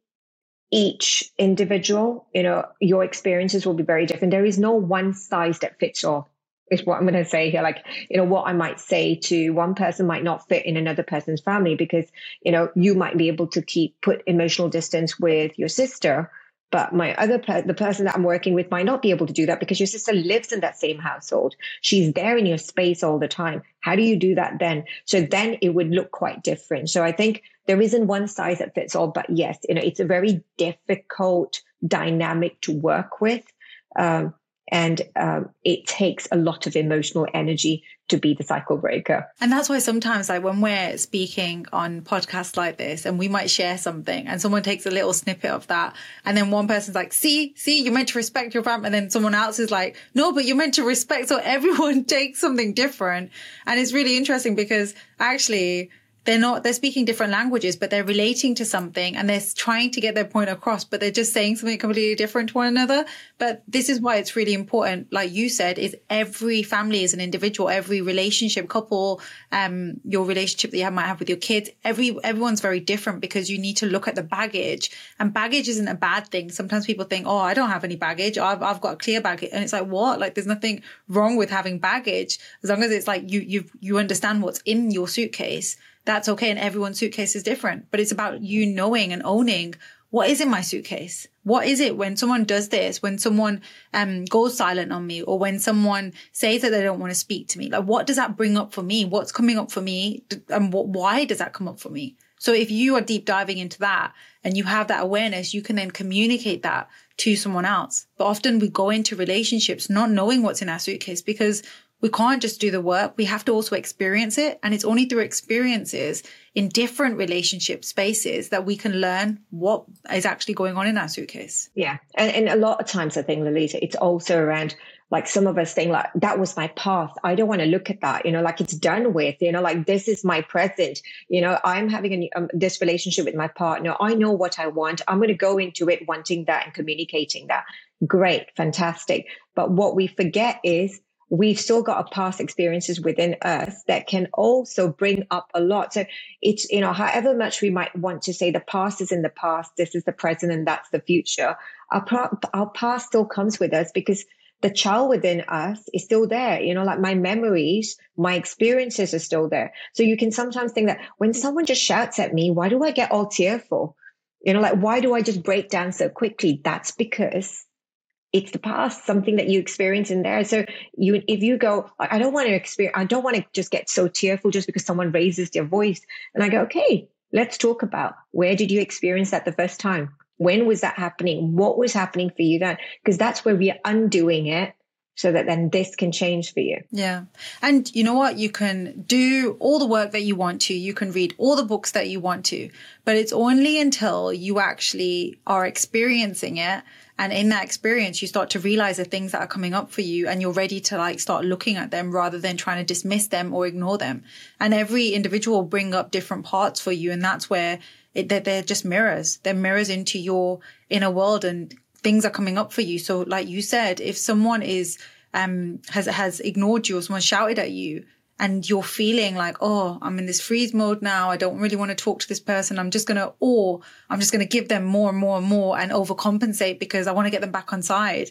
Speaker 1: each individual, you know, your experiences will be very different. There is no one size that fits all. Is what I'm going to say here. Like, you know, what I might say to one person might not fit in another person's family, because, you know, you might be able to keep put emotional distance with your sister, but my other, per- the person that I'm working with might not be able to do that because your sister lives in that same household. She's there in your space all the time. How do you do that then? So then it would look quite different. So I think there isn't one size that fits all, but yes, you know, it's a very difficult dynamic to work with. Um, And um, it takes a lot of emotional energy to be the cycle breaker.
Speaker 2: And that's why sometimes, like, when we're speaking on podcasts like this and we might share something and someone takes a little snippet of that, and then one person's like, see, see, you're meant to respect your family. And then someone else is like, no, but you're meant to respect. So everyone takes something different. And it's really interesting because actually they're not, they're speaking different languages, but they're relating to something and they're trying to get their point across, but they're just saying something completely different to one another. But this is why it's really important, like you said, is every family is an individual, every relationship, couple, um, your relationship that you have, might have with your kids, every, everyone's very different, because you need to look at the baggage, and baggage isn't a bad thing. Sometimes people think, oh, I don't have any baggage. I've, I've got a clear baggage. And it's like, what? Like, there's nothing wrong with having baggage. As long as it's like, you, you, you understand what's in your suitcase. That's okay. And everyone's suitcase is different, but it's about you knowing and owning what is in my suitcase. What is it when someone does this, when someone um goes silent on me, or when someone says that they don't want to speak to me? Like, what does that bring up for me? What's coming up for me? And what, why does that come up for me? So if you are deep diving into that and you have that awareness, you can then communicate that to someone else. But often we go into relationships not knowing what's in our suitcase, because we can't just do the work. We have to also experience it. And it's only through experiences in different relationship spaces that we can learn what is actually going on in our suitcase.
Speaker 1: Yeah. And, and a lot of times I think, Lolita, it's also around, like, some of us think, like, that was my past. I don't want to look at that, you know, like, it's done with, you know, like, this is my present. You know, I'm having a, um, this relationship with my partner. I know what I want. I'm going to go into it wanting that and communicating that. Great. Fantastic. But what we forget is, we've still got our past experiences within us that can also bring up a lot. So it's, you know, however much we might want to say the past is in the past, this is the present, and that's the future, our, our past still comes with us, because the child within us is still there. You know, like, my memories, my experiences are still there. So you can sometimes think that when someone just shouts at me, why do I get all tearful? You know, like, why do I just break down so quickly? That's because it's the past, something that you experience in there. So you, if you go, I don't want to experience, I don't want to just get so tearful just because someone raises their voice. And I go, okay, let's talk about, where did you experience that the first time? When was that happening? What was happening for you then? Because that's where we are undoing it, so that then this can change for you.
Speaker 2: Yeah. And you know what? You can do all the work that you want to. You can read all the books that you want to. But it's only until you actually are experiencing it, and in that experience, you start to realize the things that are coming up for you, and you're ready to, like, start looking at them rather than trying to dismiss them or ignore them. And every individual will bring up different parts for you. And that's where it, they're, they're just mirrors. They're mirrors into your inner world, and things are coming up for you. So like you said, if someone is, um, has, has ignored you, or someone shouted at you, and you're feeling like, oh, I'm in this freeze mode now, I don't really want to talk to this person, I'm just going to, or I'm just going to give them more and more and more and overcompensate because I want to get them back on side.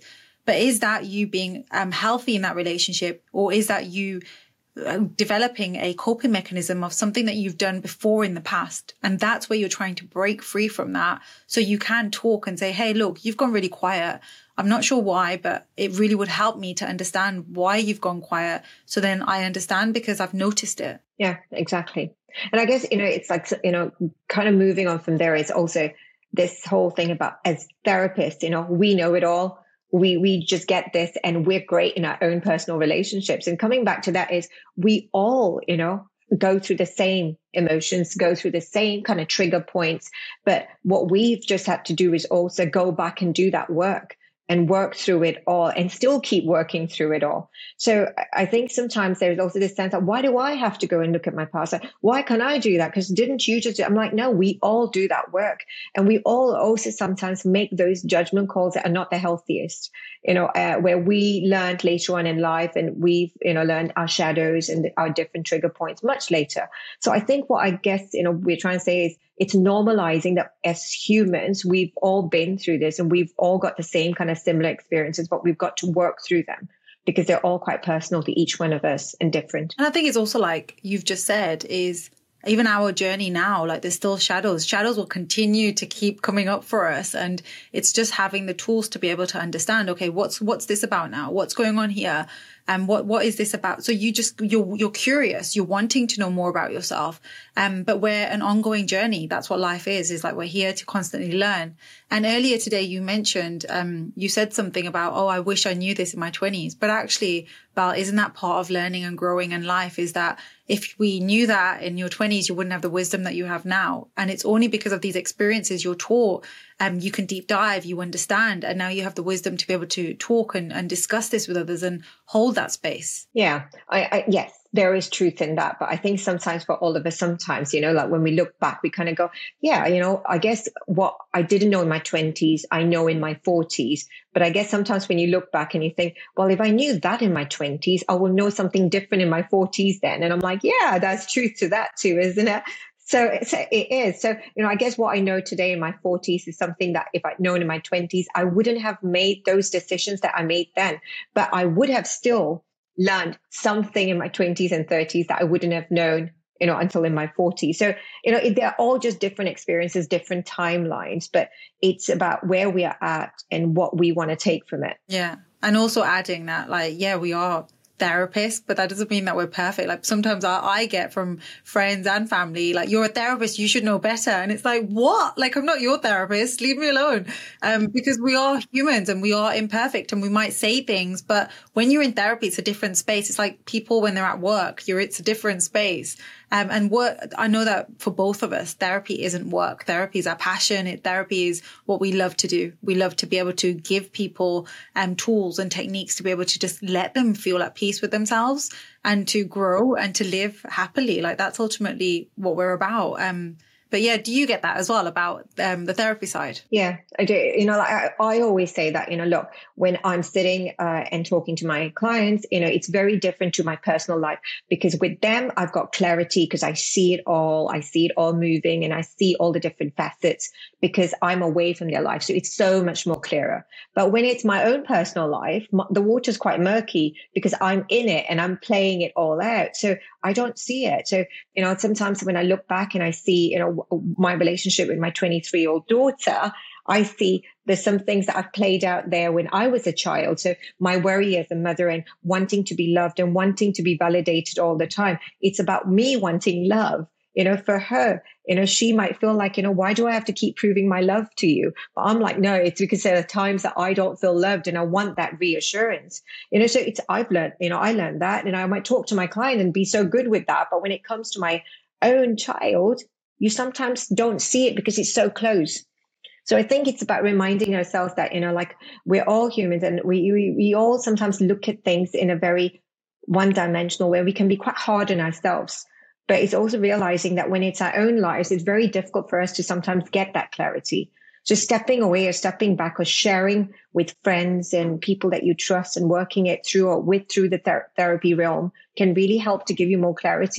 Speaker 2: But is that you being um, healthy in that relationship, or is that you developing a coping mechanism of something that you've done before in the past? And that's where you're trying to break free from that, so you can talk and say, hey, look, you've gone really quiet. I'm not sure why, but it really would help me to understand why you've gone quiet. So then I understand because I've noticed it.
Speaker 1: Yeah, exactly. And I guess, you know, it's like, you know, kind of moving on from there is also this whole thing about, as therapists, you know, we know it all. We we just get this and we're great in our own personal relationships. And coming back to that is we all, you know, go through the same emotions, go through the same kind of trigger points. But what we've just had to do is also go back and do that work and work through it all and still keep working through it all. So I think sometimes there's also this sense of, why do I have to go and look at my past? Like, why can't I do that? Because didn't you just do? I'm like, no, we all do that work. And we all also sometimes make those judgment calls that are not the healthiest, you know, uh, where we learned later on in life and we've, you know, learned our shadows and our different trigger points much later. So I think what I guess, you know, we're trying to say is, it's normalizing that as humans, we've all been through this and we've all got the same kind of similar experiences, but we've got to work through them because they're all quite personal to each one of us and different.
Speaker 2: And I think it's also like you've just said is even our journey now, like there's still shadows. Shadows will continue to keep coming up for us. And it's just having the tools to be able to understand, okay, what's what's this about now? What's going on here? And what what is this about? So you just, you're you're curious, you're wanting to know more about yourself. Um, but we're an ongoing journey. That's what life is, is like we're here to constantly learn. And earlier today you mentioned, um, you said something about, oh, I wish I knew this in my twenties. But actually, Val, isn't that part of learning and growing in life, is that if we knew that in your twenties, you wouldn't have the wisdom that you have now. And it's only because of these experiences you're taught, um, you can deep dive, you understand, and now you have the wisdom to be able to talk and, and discuss this with others and hold that space.
Speaker 1: Yeah, I, I yes, there is truth in that. But I think sometimes for all of us, sometimes, you know, like when we look back, we kind of go, yeah, you know, I guess what I didn't know in my twenties, I know in my forties. But I guess sometimes when you look back and you think, well, if I knew that in my twenties, I will know something different in my forties then. And I'm like, yeah, that's truth to that too, isn't it? So, so it is. So, you know, I guess what I know today in my forties is something that if I'd known in my twenties, I wouldn't have made those decisions that I made then. But I would have still learned something in my twenties and thirties that I wouldn't have known, you know, until in my forties. So, you know, it, they're all just different experiences, different timelines, but it's about where we are at and what we want to take from it.
Speaker 2: Yeah. And also adding that, like, yeah, we are therapists, but that doesn't mean that we're perfect. Like sometimes I, I get from friends and family, like, you're a therapist, you should know better. And it's like, what? Like, I'm not your therapist, leave me alone. Um, because we are humans and we are imperfect and we might say things, but when you're in therapy, it's a different space. It's like people when they're at work, you're, it's a different space. Um, and work, I know that for both of us, therapy isn't work. Therapy is our passion. It, therapy is what we love to do. We love to be able to give people um, tools and techniques to be able to just let them feel at peace with themselves and to grow and to live happily. Like that's ultimately what we're about. Um, But yeah, do you get that as well about um, the therapy side?
Speaker 1: Yeah, I do. You know, like I, I always say that, you know, look, when I'm sitting uh, and talking to my clients, you know, it's very different to my personal life because with them, I've got clarity because I see it all. I see it all moving and I see all the different facets because I'm away from their life. So it's so much more clearer. But when it's my own personal life, my, the water's quite murky because I'm in it and I'm playing it all out. So I don't see it. So, you know, sometimes when I look back and I see, you know, my relationship with my twenty-three year old daughter, I see there's some things that I've played out there when I was a child. So my worry as a mother and wanting to be loved and wanting to be validated all the time. It's about me wanting love. You know, for her, you know, she might feel like, you know, why do I have to keep proving my love to you? But I'm like, no, it's because there are times that I don't feel loved and I want that reassurance. You know, so it's, I've learned, you know, I learned that and I might talk to my client and be so good with that. But when it comes to my own child, you sometimes don't see it because it's so close. So I think it's about reminding ourselves that, you know, like we're all humans and we, we, we all sometimes look at things in a very one dimensional where we can be quite hard on ourselves. But it's also realizing that when it's our own lives, it's very difficult for us to sometimes get that clarity. So stepping away or stepping back or sharing with friends and people that you trust and working it through or with through the ther- therapy realm can really help to give you more clarity.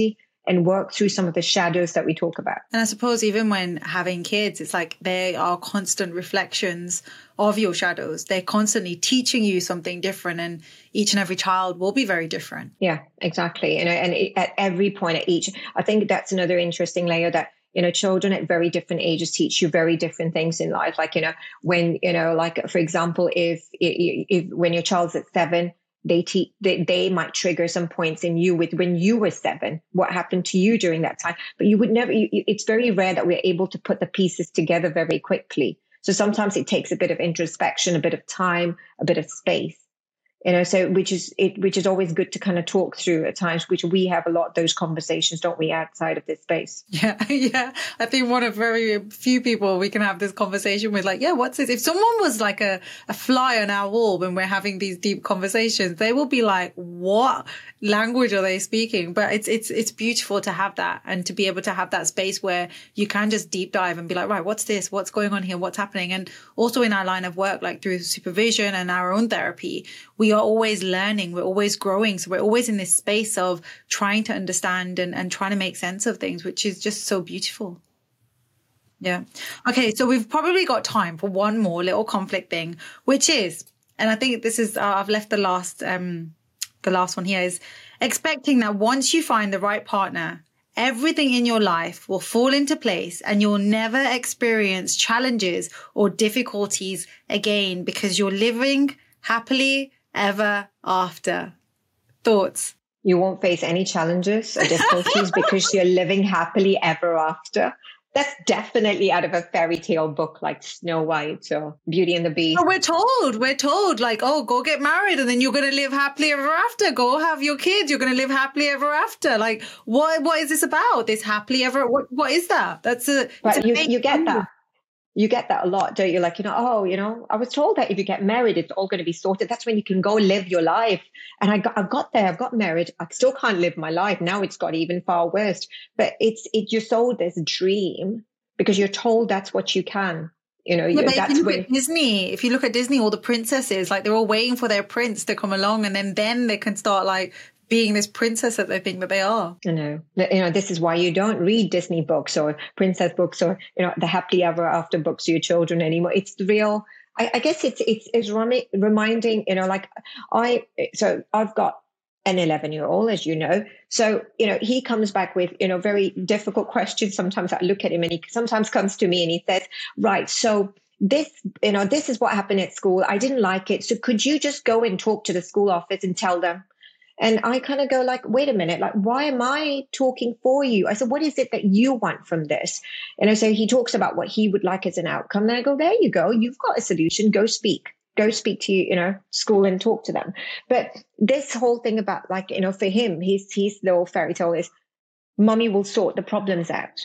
Speaker 1: and work through some of the shadows that we talk about.
Speaker 2: And I suppose even when having kids, it's like they are constant reflections of your shadows. They're constantly teaching you something different, and each and every child will be very different.
Speaker 1: Yeah, exactly. You know, and it, at every point at each, I think that's another interesting layer that, you know, children at very different ages teach you very different things in life. Like, you know, when, you know, like, for example, if, if, if when your child's at seven, they teach, they, they might trigger some points in you with when you were seven, what happened to you during that time. But you would never, you, it's very rare that we're able to put the pieces together very quickly. So sometimes it takes a bit of introspection, a bit of time, a bit of space. You know, so which is it, which is always good to kind of talk through at times, which we have a lot of those conversations, don't we, outside of this space?
Speaker 2: Yeah, yeah. I think one of very few people we can have this conversation with, like, yeah, what's this? If someone was like a, a fly on our wall when we're having these deep conversations, they will be like, what language are they speaking? But it's it's it's beautiful to have that and to be able to have that space where you can just deep dive and be like, right, what's this? What's going on here? What's happening? And also in our line of work, like through supervision and our own therapy, we are always learning, we're always growing. So we're always in this space of trying to understand and, and trying to make sense of things, which is just so beautiful. Yeah. Okay. So we've probably got time for one more little conflict thing, which is, and I think this is, uh, I've left the last, um, the last one here is expecting that once you find the right partner, everything in your life will fall into place and you'll never experience challenges or difficulties again because you're living happily ever after. Thoughts?
Speaker 1: You won't face any challenges or difficulties because you're living happily ever after. That's definitely out of a fairy tale book like Snow White or Beauty and the Beast.
Speaker 2: Oh, we're told, we're told like, oh, go get married and then you're going to live happily ever after. Go have your kids. You're going to live happily ever after. Like, what? What is this about? This happily ever? What? What is that? That's a.
Speaker 1: But you, you get that. You get that a lot, don't you? Like, you know, oh, you know, I was told that if you get married, it's all going to be sorted. That's when you can go live your life. And I got, I got there, I've got married. I still can't live my life. Now it's got even far worse. But it's, it, you're sold this dream because you're told that's what you can. You know,
Speaker 2: yeah, but
Speaker 1: that's
Speaker 2: if you look
Speaker 1: when
Speaker 2: at Disney, if you look at Disney, all the princesses, like they're all waiting for their prince to come along and then, then they can start like being this princess that they think that they are.
Speaker 1: You know, you know, this is why you don't read Disney books or princess books or, you know, the happily ever after books to your children anymore. It's the real, I, I guess it's, it's, it's remi- reminding, you know, like I, so I've got an eleven year old, as you know. So, you know, he comes back with, you know, very difficult questions. Sometimes I look at him and he sometimes comes to me and he says, right, so this, you know, this is what happened at school. I didn't like it. So could you just go and talk to the school office and tell them? And I kind of go like, wait a minute, like, why am I talking for you? I said, what is it that you want from this? And I say, he talks about what he would like as an outcome. And I go, there you go. You've got a solution. Go speak. Go speak to, you know, school and talk to them. But this whole thing about like, you know, for him, his, his little fairy tale is mommy will sort the problems out.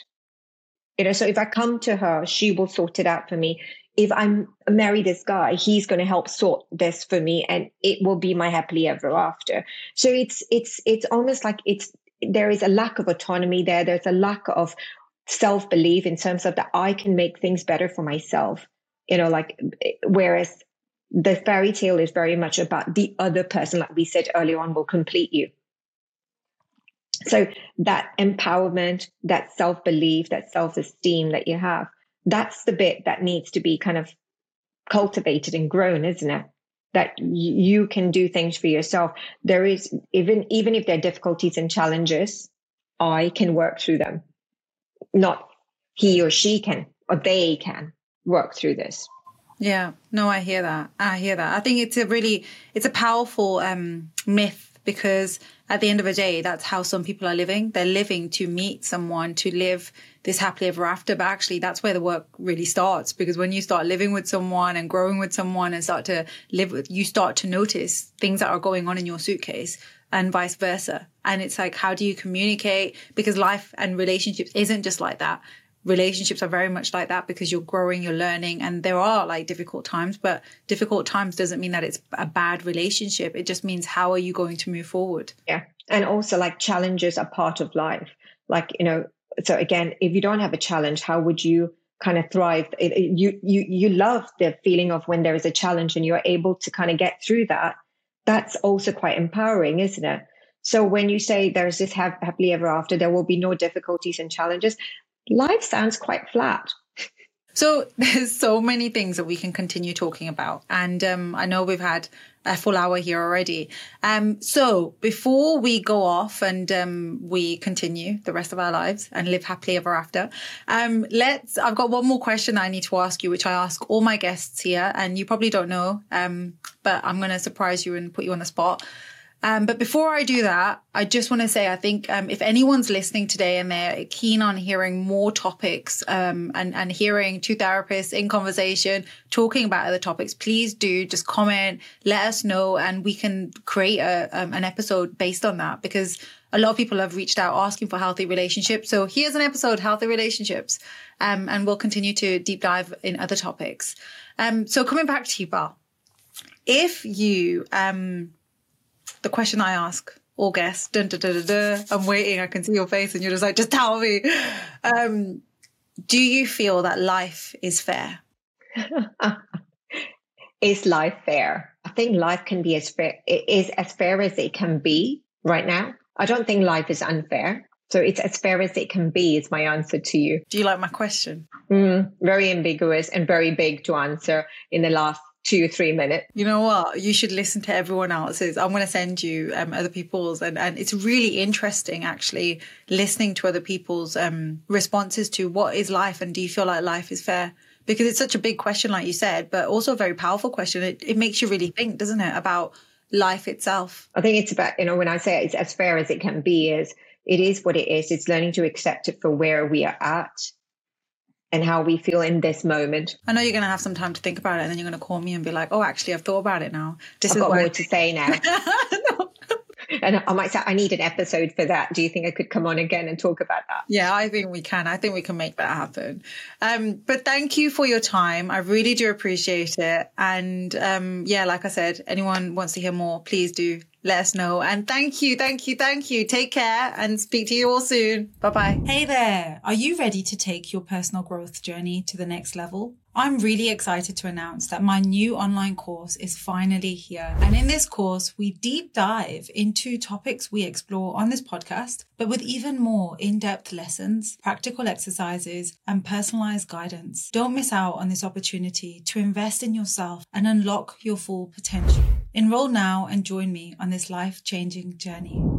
Speaker 1: You know, so if I come to her, she will sort it out for me. If I marry this guy, he's going to help sort this for me and it will be my happily ever after. So it's, it's, it's almost like it's, there is a lack of autonomy there. There's a lack of self-belief in terms of that I can make things better for myself, you know, like, whereas the fairy tale is very much about the other person, like we said earlier on, will complete you. So that empowerment, that self-belief, that self-esteem that you have, that's the bit that needs to be kind of cultivated and grown, isn't it? That y- you can do things for yourself. There is, even, even if there are difficulties and challenges, I can work through them. Not he or she can, or they can work through this.
Speaker 2: Yeah, no, I hear that. I hear that. I think it's a really, it's a powerful um, myth because at the end of the day, that's how some people are living. They're living to meet someone, to live this happily ever after. But actually, that's where the work really starts, because when you start living with someone and growing with someone and start to live with, you start to notice things that are going on in your suitcase and vice versa. And it's like, how do you communicate? Because life and relationships isn't just like that. Relationships are very much like that because you're growing, you're learning, and there are like difficult times, but difficult times doesn't mean that it's a bad relationship. It just means how are you going to move forward?
Speaker 1: Yeah. And also like challenges are part of life. Like, you know, so again, if you don't have a challenge, how would you kind of thrive? It, it, you, you, you love the feeling of when there is a challenge and you're able to kind of get through that. That's also quite empowering, isn't it? So when you say there's this hap- happily ever after, there will be no difficulties and challenges, life sounds quite flat.
Speaker 2: So there's so many things that we can continue talking about. And um, I know we've had a full hour here already. Um, so before we go off and um, we continue the rest of our lives and live happily ever after, um, let's, I've got one more question I need to ask you, which I ask all my guests here. And you probably don't know, um, but I'm going to surprise you and put you on the spot. Um, but before I do that, I just want to say, I think um, if anyone's listening today and they're keen on hearing more topics um, and, and hearing two therapists in conversation, talking about other topics, please do just comment, let us know, and we can create a, um, an episode based on that, because a lot of people have reached out asking for healthy relationships. So here's an episode, healthy relationships, um, and we'll continue to deep dive in other topics. Um, so coming back to you, Bal, if you... Um, the question I ask all guests, dun, dun, dun, dun, dun, I'm waiting, I can see your face and you're just like, just tell me. Um, do you feel that life is fair?
Speaker 1: Is life fair? I think life can be as fair, it is as fair as it can be right now. I don't think life is unfair. So it's as fair as it can be is my answer to you.
Speaker 2: Do you like my question?
Speaker 1: Mm, very ambiguous and very big to answer in the last two or three minutes.
Speaker 2: You know what? You should listen to everyone else's. I'm going to send you um, other people's. And, and it's really interesting, actually, listening to other people's um, responses to what is life and do you feel like life is fair? Because it's such a big question, like you said, but also a very powerful question. It, it makes you really think, doesn't it, about life itself?
Speaker 1: I think it's about, you know, when I say it's as fair as it can be, is it is what it is. It's learning to accept it for where we are at and how we feel in this moment.
Speaker 2: I know you're going to have some time to think about it and then you're going to call me and be like, oh, actually, I've thought about it now. This
Speaker 1: I've
Speaker 2: is
Speaker 1: got
Speaker 2: where
Speaker 1: more to say now. No. And I might say, I need an episode for that. Do you think I could come on again and talk about that?
Speaker 2: Yeah, I think we can. I think we can make that happen. Um, but thank you for your time. I really do appreciate it. And um, yeah, like I said, anyone wants to hear more, please do let us know. And thank you, thank you, thank you. Take care and speak to you all soon. Bye-bye. Hey there. Are you ready to take your personal growth journey to the next level? I'm really excited to announce that my new online course is finally here. And in this course, we deep dive into topics we explore on this podcast, but with even more in-depth lessons, practical exercises, and personalized guidance. Don't miss out on this opportunity to invest in yourself and unlock your full potential. Enroll now and join me on this life-changing journey.